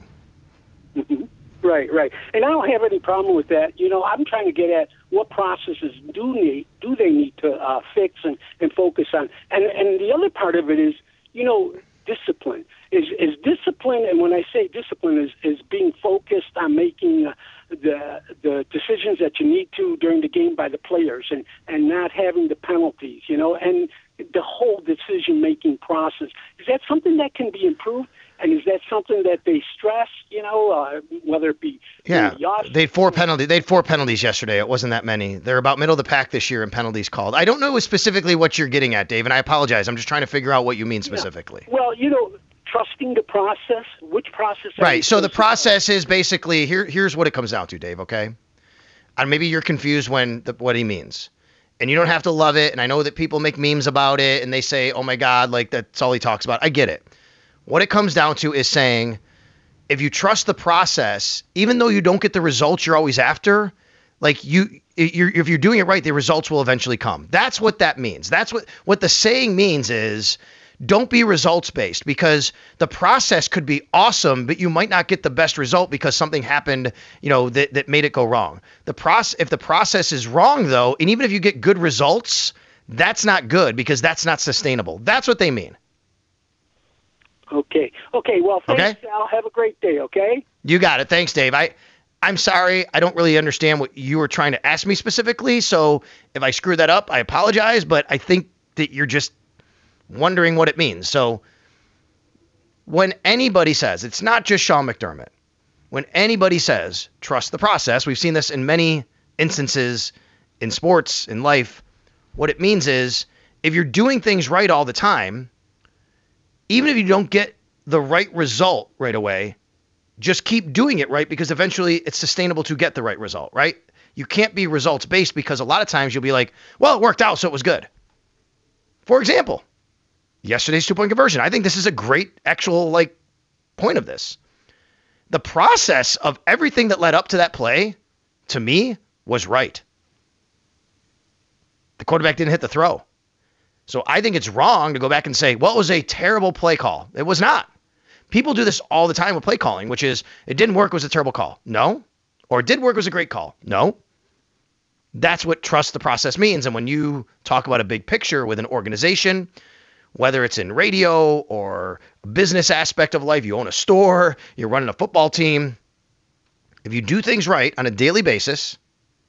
Right. And I don't have any problem with that. I'm trying to get at what processes do they need to fix and focus on. And the other part of it is, discipline. Is discipline, and when I say discipline, is being focused on making the decisions that you need to during the game by the players and not having the penalties, and the whole decision-making process. Is that something that can be improved? And is that something that they stress, whether it be... Yeah, they had four penalties yesterday. It wasn't that many. They're about middle of the pack this year in penalties called. I don't know specifically what you're getting at, Dave, and I apologize. I'm just trying to figure out what you mean specifically. Yeah. Well, trusting the process. Which process? Right, so the process is basically... Here's what it comes down to, Dave, okay? And maybe you're confused what he means. And you don't have to love it, and I know that people make memes about it, and they say, oh my God, like that's all he talks about. I get it. What it comes down to is saying, if you trust the process, even though you don't get the results you're always after, like if you're doing it right, the results will eventually come. That's what that means. That's what the saying means is Don't be results-based, because the process could be awesome, but you might not get the best result because something happened, that made it go wrong. If the process is wrong, though, and even if you get good results, that's not good because that's not sustainable. That's what they mean. Okay. Well, thanks, Sal. Have a great day, okay? You got it. Thanks, Dave. I'm sorry. I don't really understand what you were trying to ask me specifically, so if I screwed that up, I apologize, but I think that you're just wondering what it means. So when anybody says, it's not just Sean McDermott, when anybody says, trust the process, we've seen this in many instances in sports, in life, what it means is if you're doing things right all the time, even if you don't get the right result right away, just keep doing it right because eventually it's sustainable to get the right result, right? You can't be results based because a lot of times you'll be like, well, it worked out, so it was good. For example, yesterday's 2-point conversion. I think this is a great actual point of this. The process of everything that led up to that play, to me, was right. The quarterback didn't hit the throw. So I think it's wrong to go back and say, well, it was a terrible play call. It was not. People do this all the time with play calling, which is it didn't work, it was a terrible call. No. Or it did work, it was a great call. No. That's what trust the process means. And when you talk about a big picture with an organization, whether it's in radio or a business aspect of life, you own a store, you're running a football team, if you do things right on a daily basis,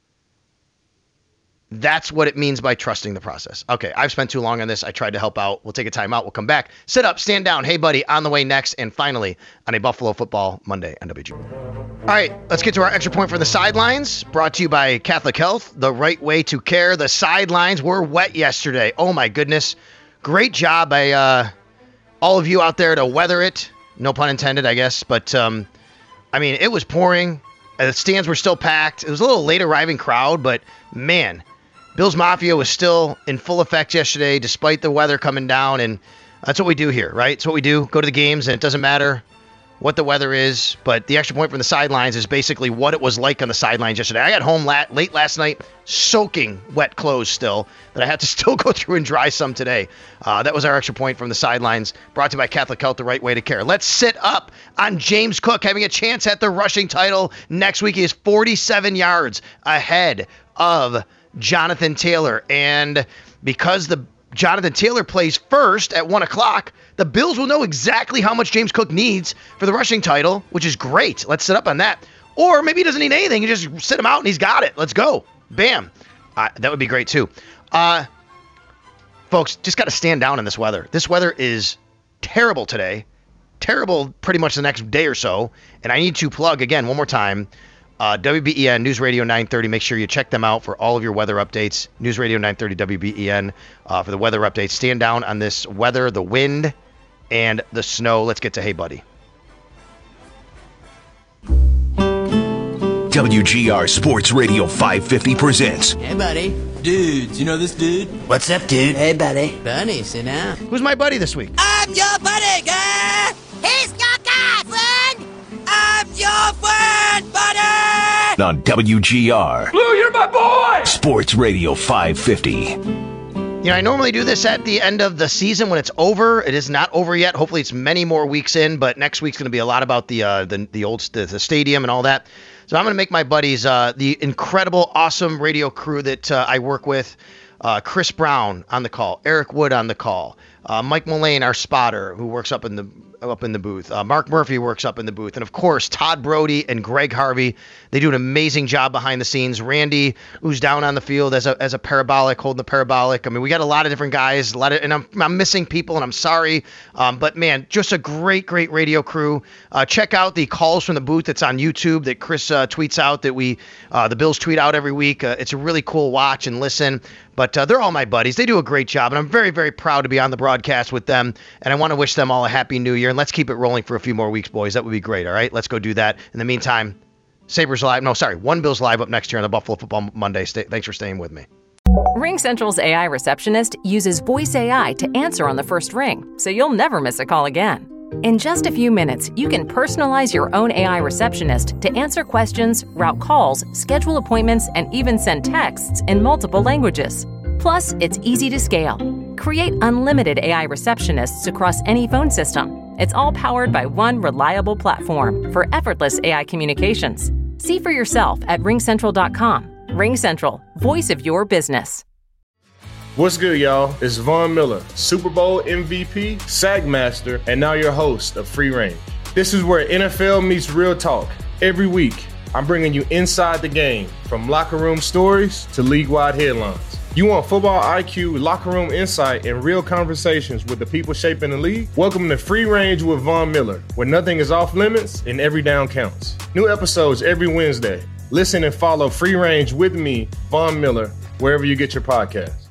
that's what it means by trusting the process. Okay, I've spent too long on this. I tried to help out. We'll take a time out. We'll come back. Sit up, stand down. Hey, buddy, on the way next. And finally, on a Buffalo Football Monday on WG. All right, let's get to our extra point for the sidelines. Brought to you by Catholic Health, the right way to care. The sidelines were wet yesterday. Oh, my goodness. Great job by all of you out there to weather it. No pun intended, I guess. But, it was pouring. The stands were still packed. It was a little late arriving crowd, but, man, Bills Mafia was still in full effect yesterday despite the weather coming down, and that's what we do here, right? It's what we do. Go to the games, and it doesn't matter what the weather is, but the extra point from the sidelines is basically what it was like on the sidelines yesterday. I got home late last night, soaking wet clothes still, that I had to still go through and dry some today. That was our extra point from the sidelines, brought to you by Catholic Health, the right way to care. Let's sit up on James Cook having a chance at the rushing title next week. He is 47 yards ahead of Jonathan Taylor, and because Jonathan Taylor plays first at 1 o'clock, the Bills will know exactly how much James Cook needs for the rushing title, which is great. Let's sit up on that. Or maybe he doesn't need anything. You just sit him out and he's got it. Let's go. Bam. That would be great too. Folks, just got to stand down in this weather. This weather is terrible today. Terrible pretty much the next day or so. And I need to plug again one more time. WBEN, News Radio 930. Make sure you check them out for all of your weather updates. News Radio 930 WBEN for the weather updates. Stand down on this weather, the wind, and the snow. Let's get to Hey Buddy. WGR Sports Radio 550 presents. Hey, buddy. Dudes, you know this dude? What's up, dude? Hey, buddy. Buddy, sit down. Who's my buddy this week? I'm your buddy, guy. He's your guy, friend. I'm your friend, buddy. On WGR. Blue, you're my boy. Sports Radio 550. I normally do this at the end of the season when it's over. It is not over yet. Hopefully it's many more weeks in, but next week's going to be a lot about the stadium and all that. So I'm going to make my buddies, the incredible, awesome radio crew that I work with, Chris Brown on the call, Eric Wood on the call, Mike Mullane, our spotter, who works up in the booth. Mark Murphy works up in the booth. And, of course, Todd Brody and Greg Harvey. They do an amazing job behind the scenes. Randy, who's down on the field as a parabolic, holding the parabolic. I mean, we got a lot of different guys, and I'm missing people, and I'm sorry. But, man, just a great, great radio crew. Check out the calls from the booth that's on YouTube that Chris tweets out, that the Bills tweet out every week. It's a really cool watch and listen. But they're all my buddies. They do a great job, and I'm very, very proud to be on the broadcast with them. And I want to wish them all a happy new year. And let's keep it rolling for a few more weeks, boys. That would be great, all right? Let's go do that. In the meantime, One Bills Live up next year on the Buffalo Football Monday. Thanks for staying with me. RingCentral's AI receptionist uses voice AI to answer on the first ring, so you'll never miss a call again. In just a few minutes, you can personalize your own AI receptionist to answer questions, route calls, schedule appointments, and even send texts in multiple languages. Plus, it's easy to scale. Create unlimited AI receptionists across any phone system. It's all powered by one reliable platform for effortless AI communications. See for yourself at RingCentral.com. RingCentral, voice of your business. What's good, y'all? It's Von Miller, Super Bowl MVP, Sagmaster, and now your host of Free Range. This is where NFL meets real talk. Every week, I'm bringing you inside the game, from locker room stories to league-wide headlines. You want football IQ, locker room insight, and real conversations with the people shaping the league? Welcome to Free Range with Von Miller, where nothing is off limits and every down counts. New episodes every Wednesday. Listen and follow Free Range with me, Von Miller, wherever you get your podcasts.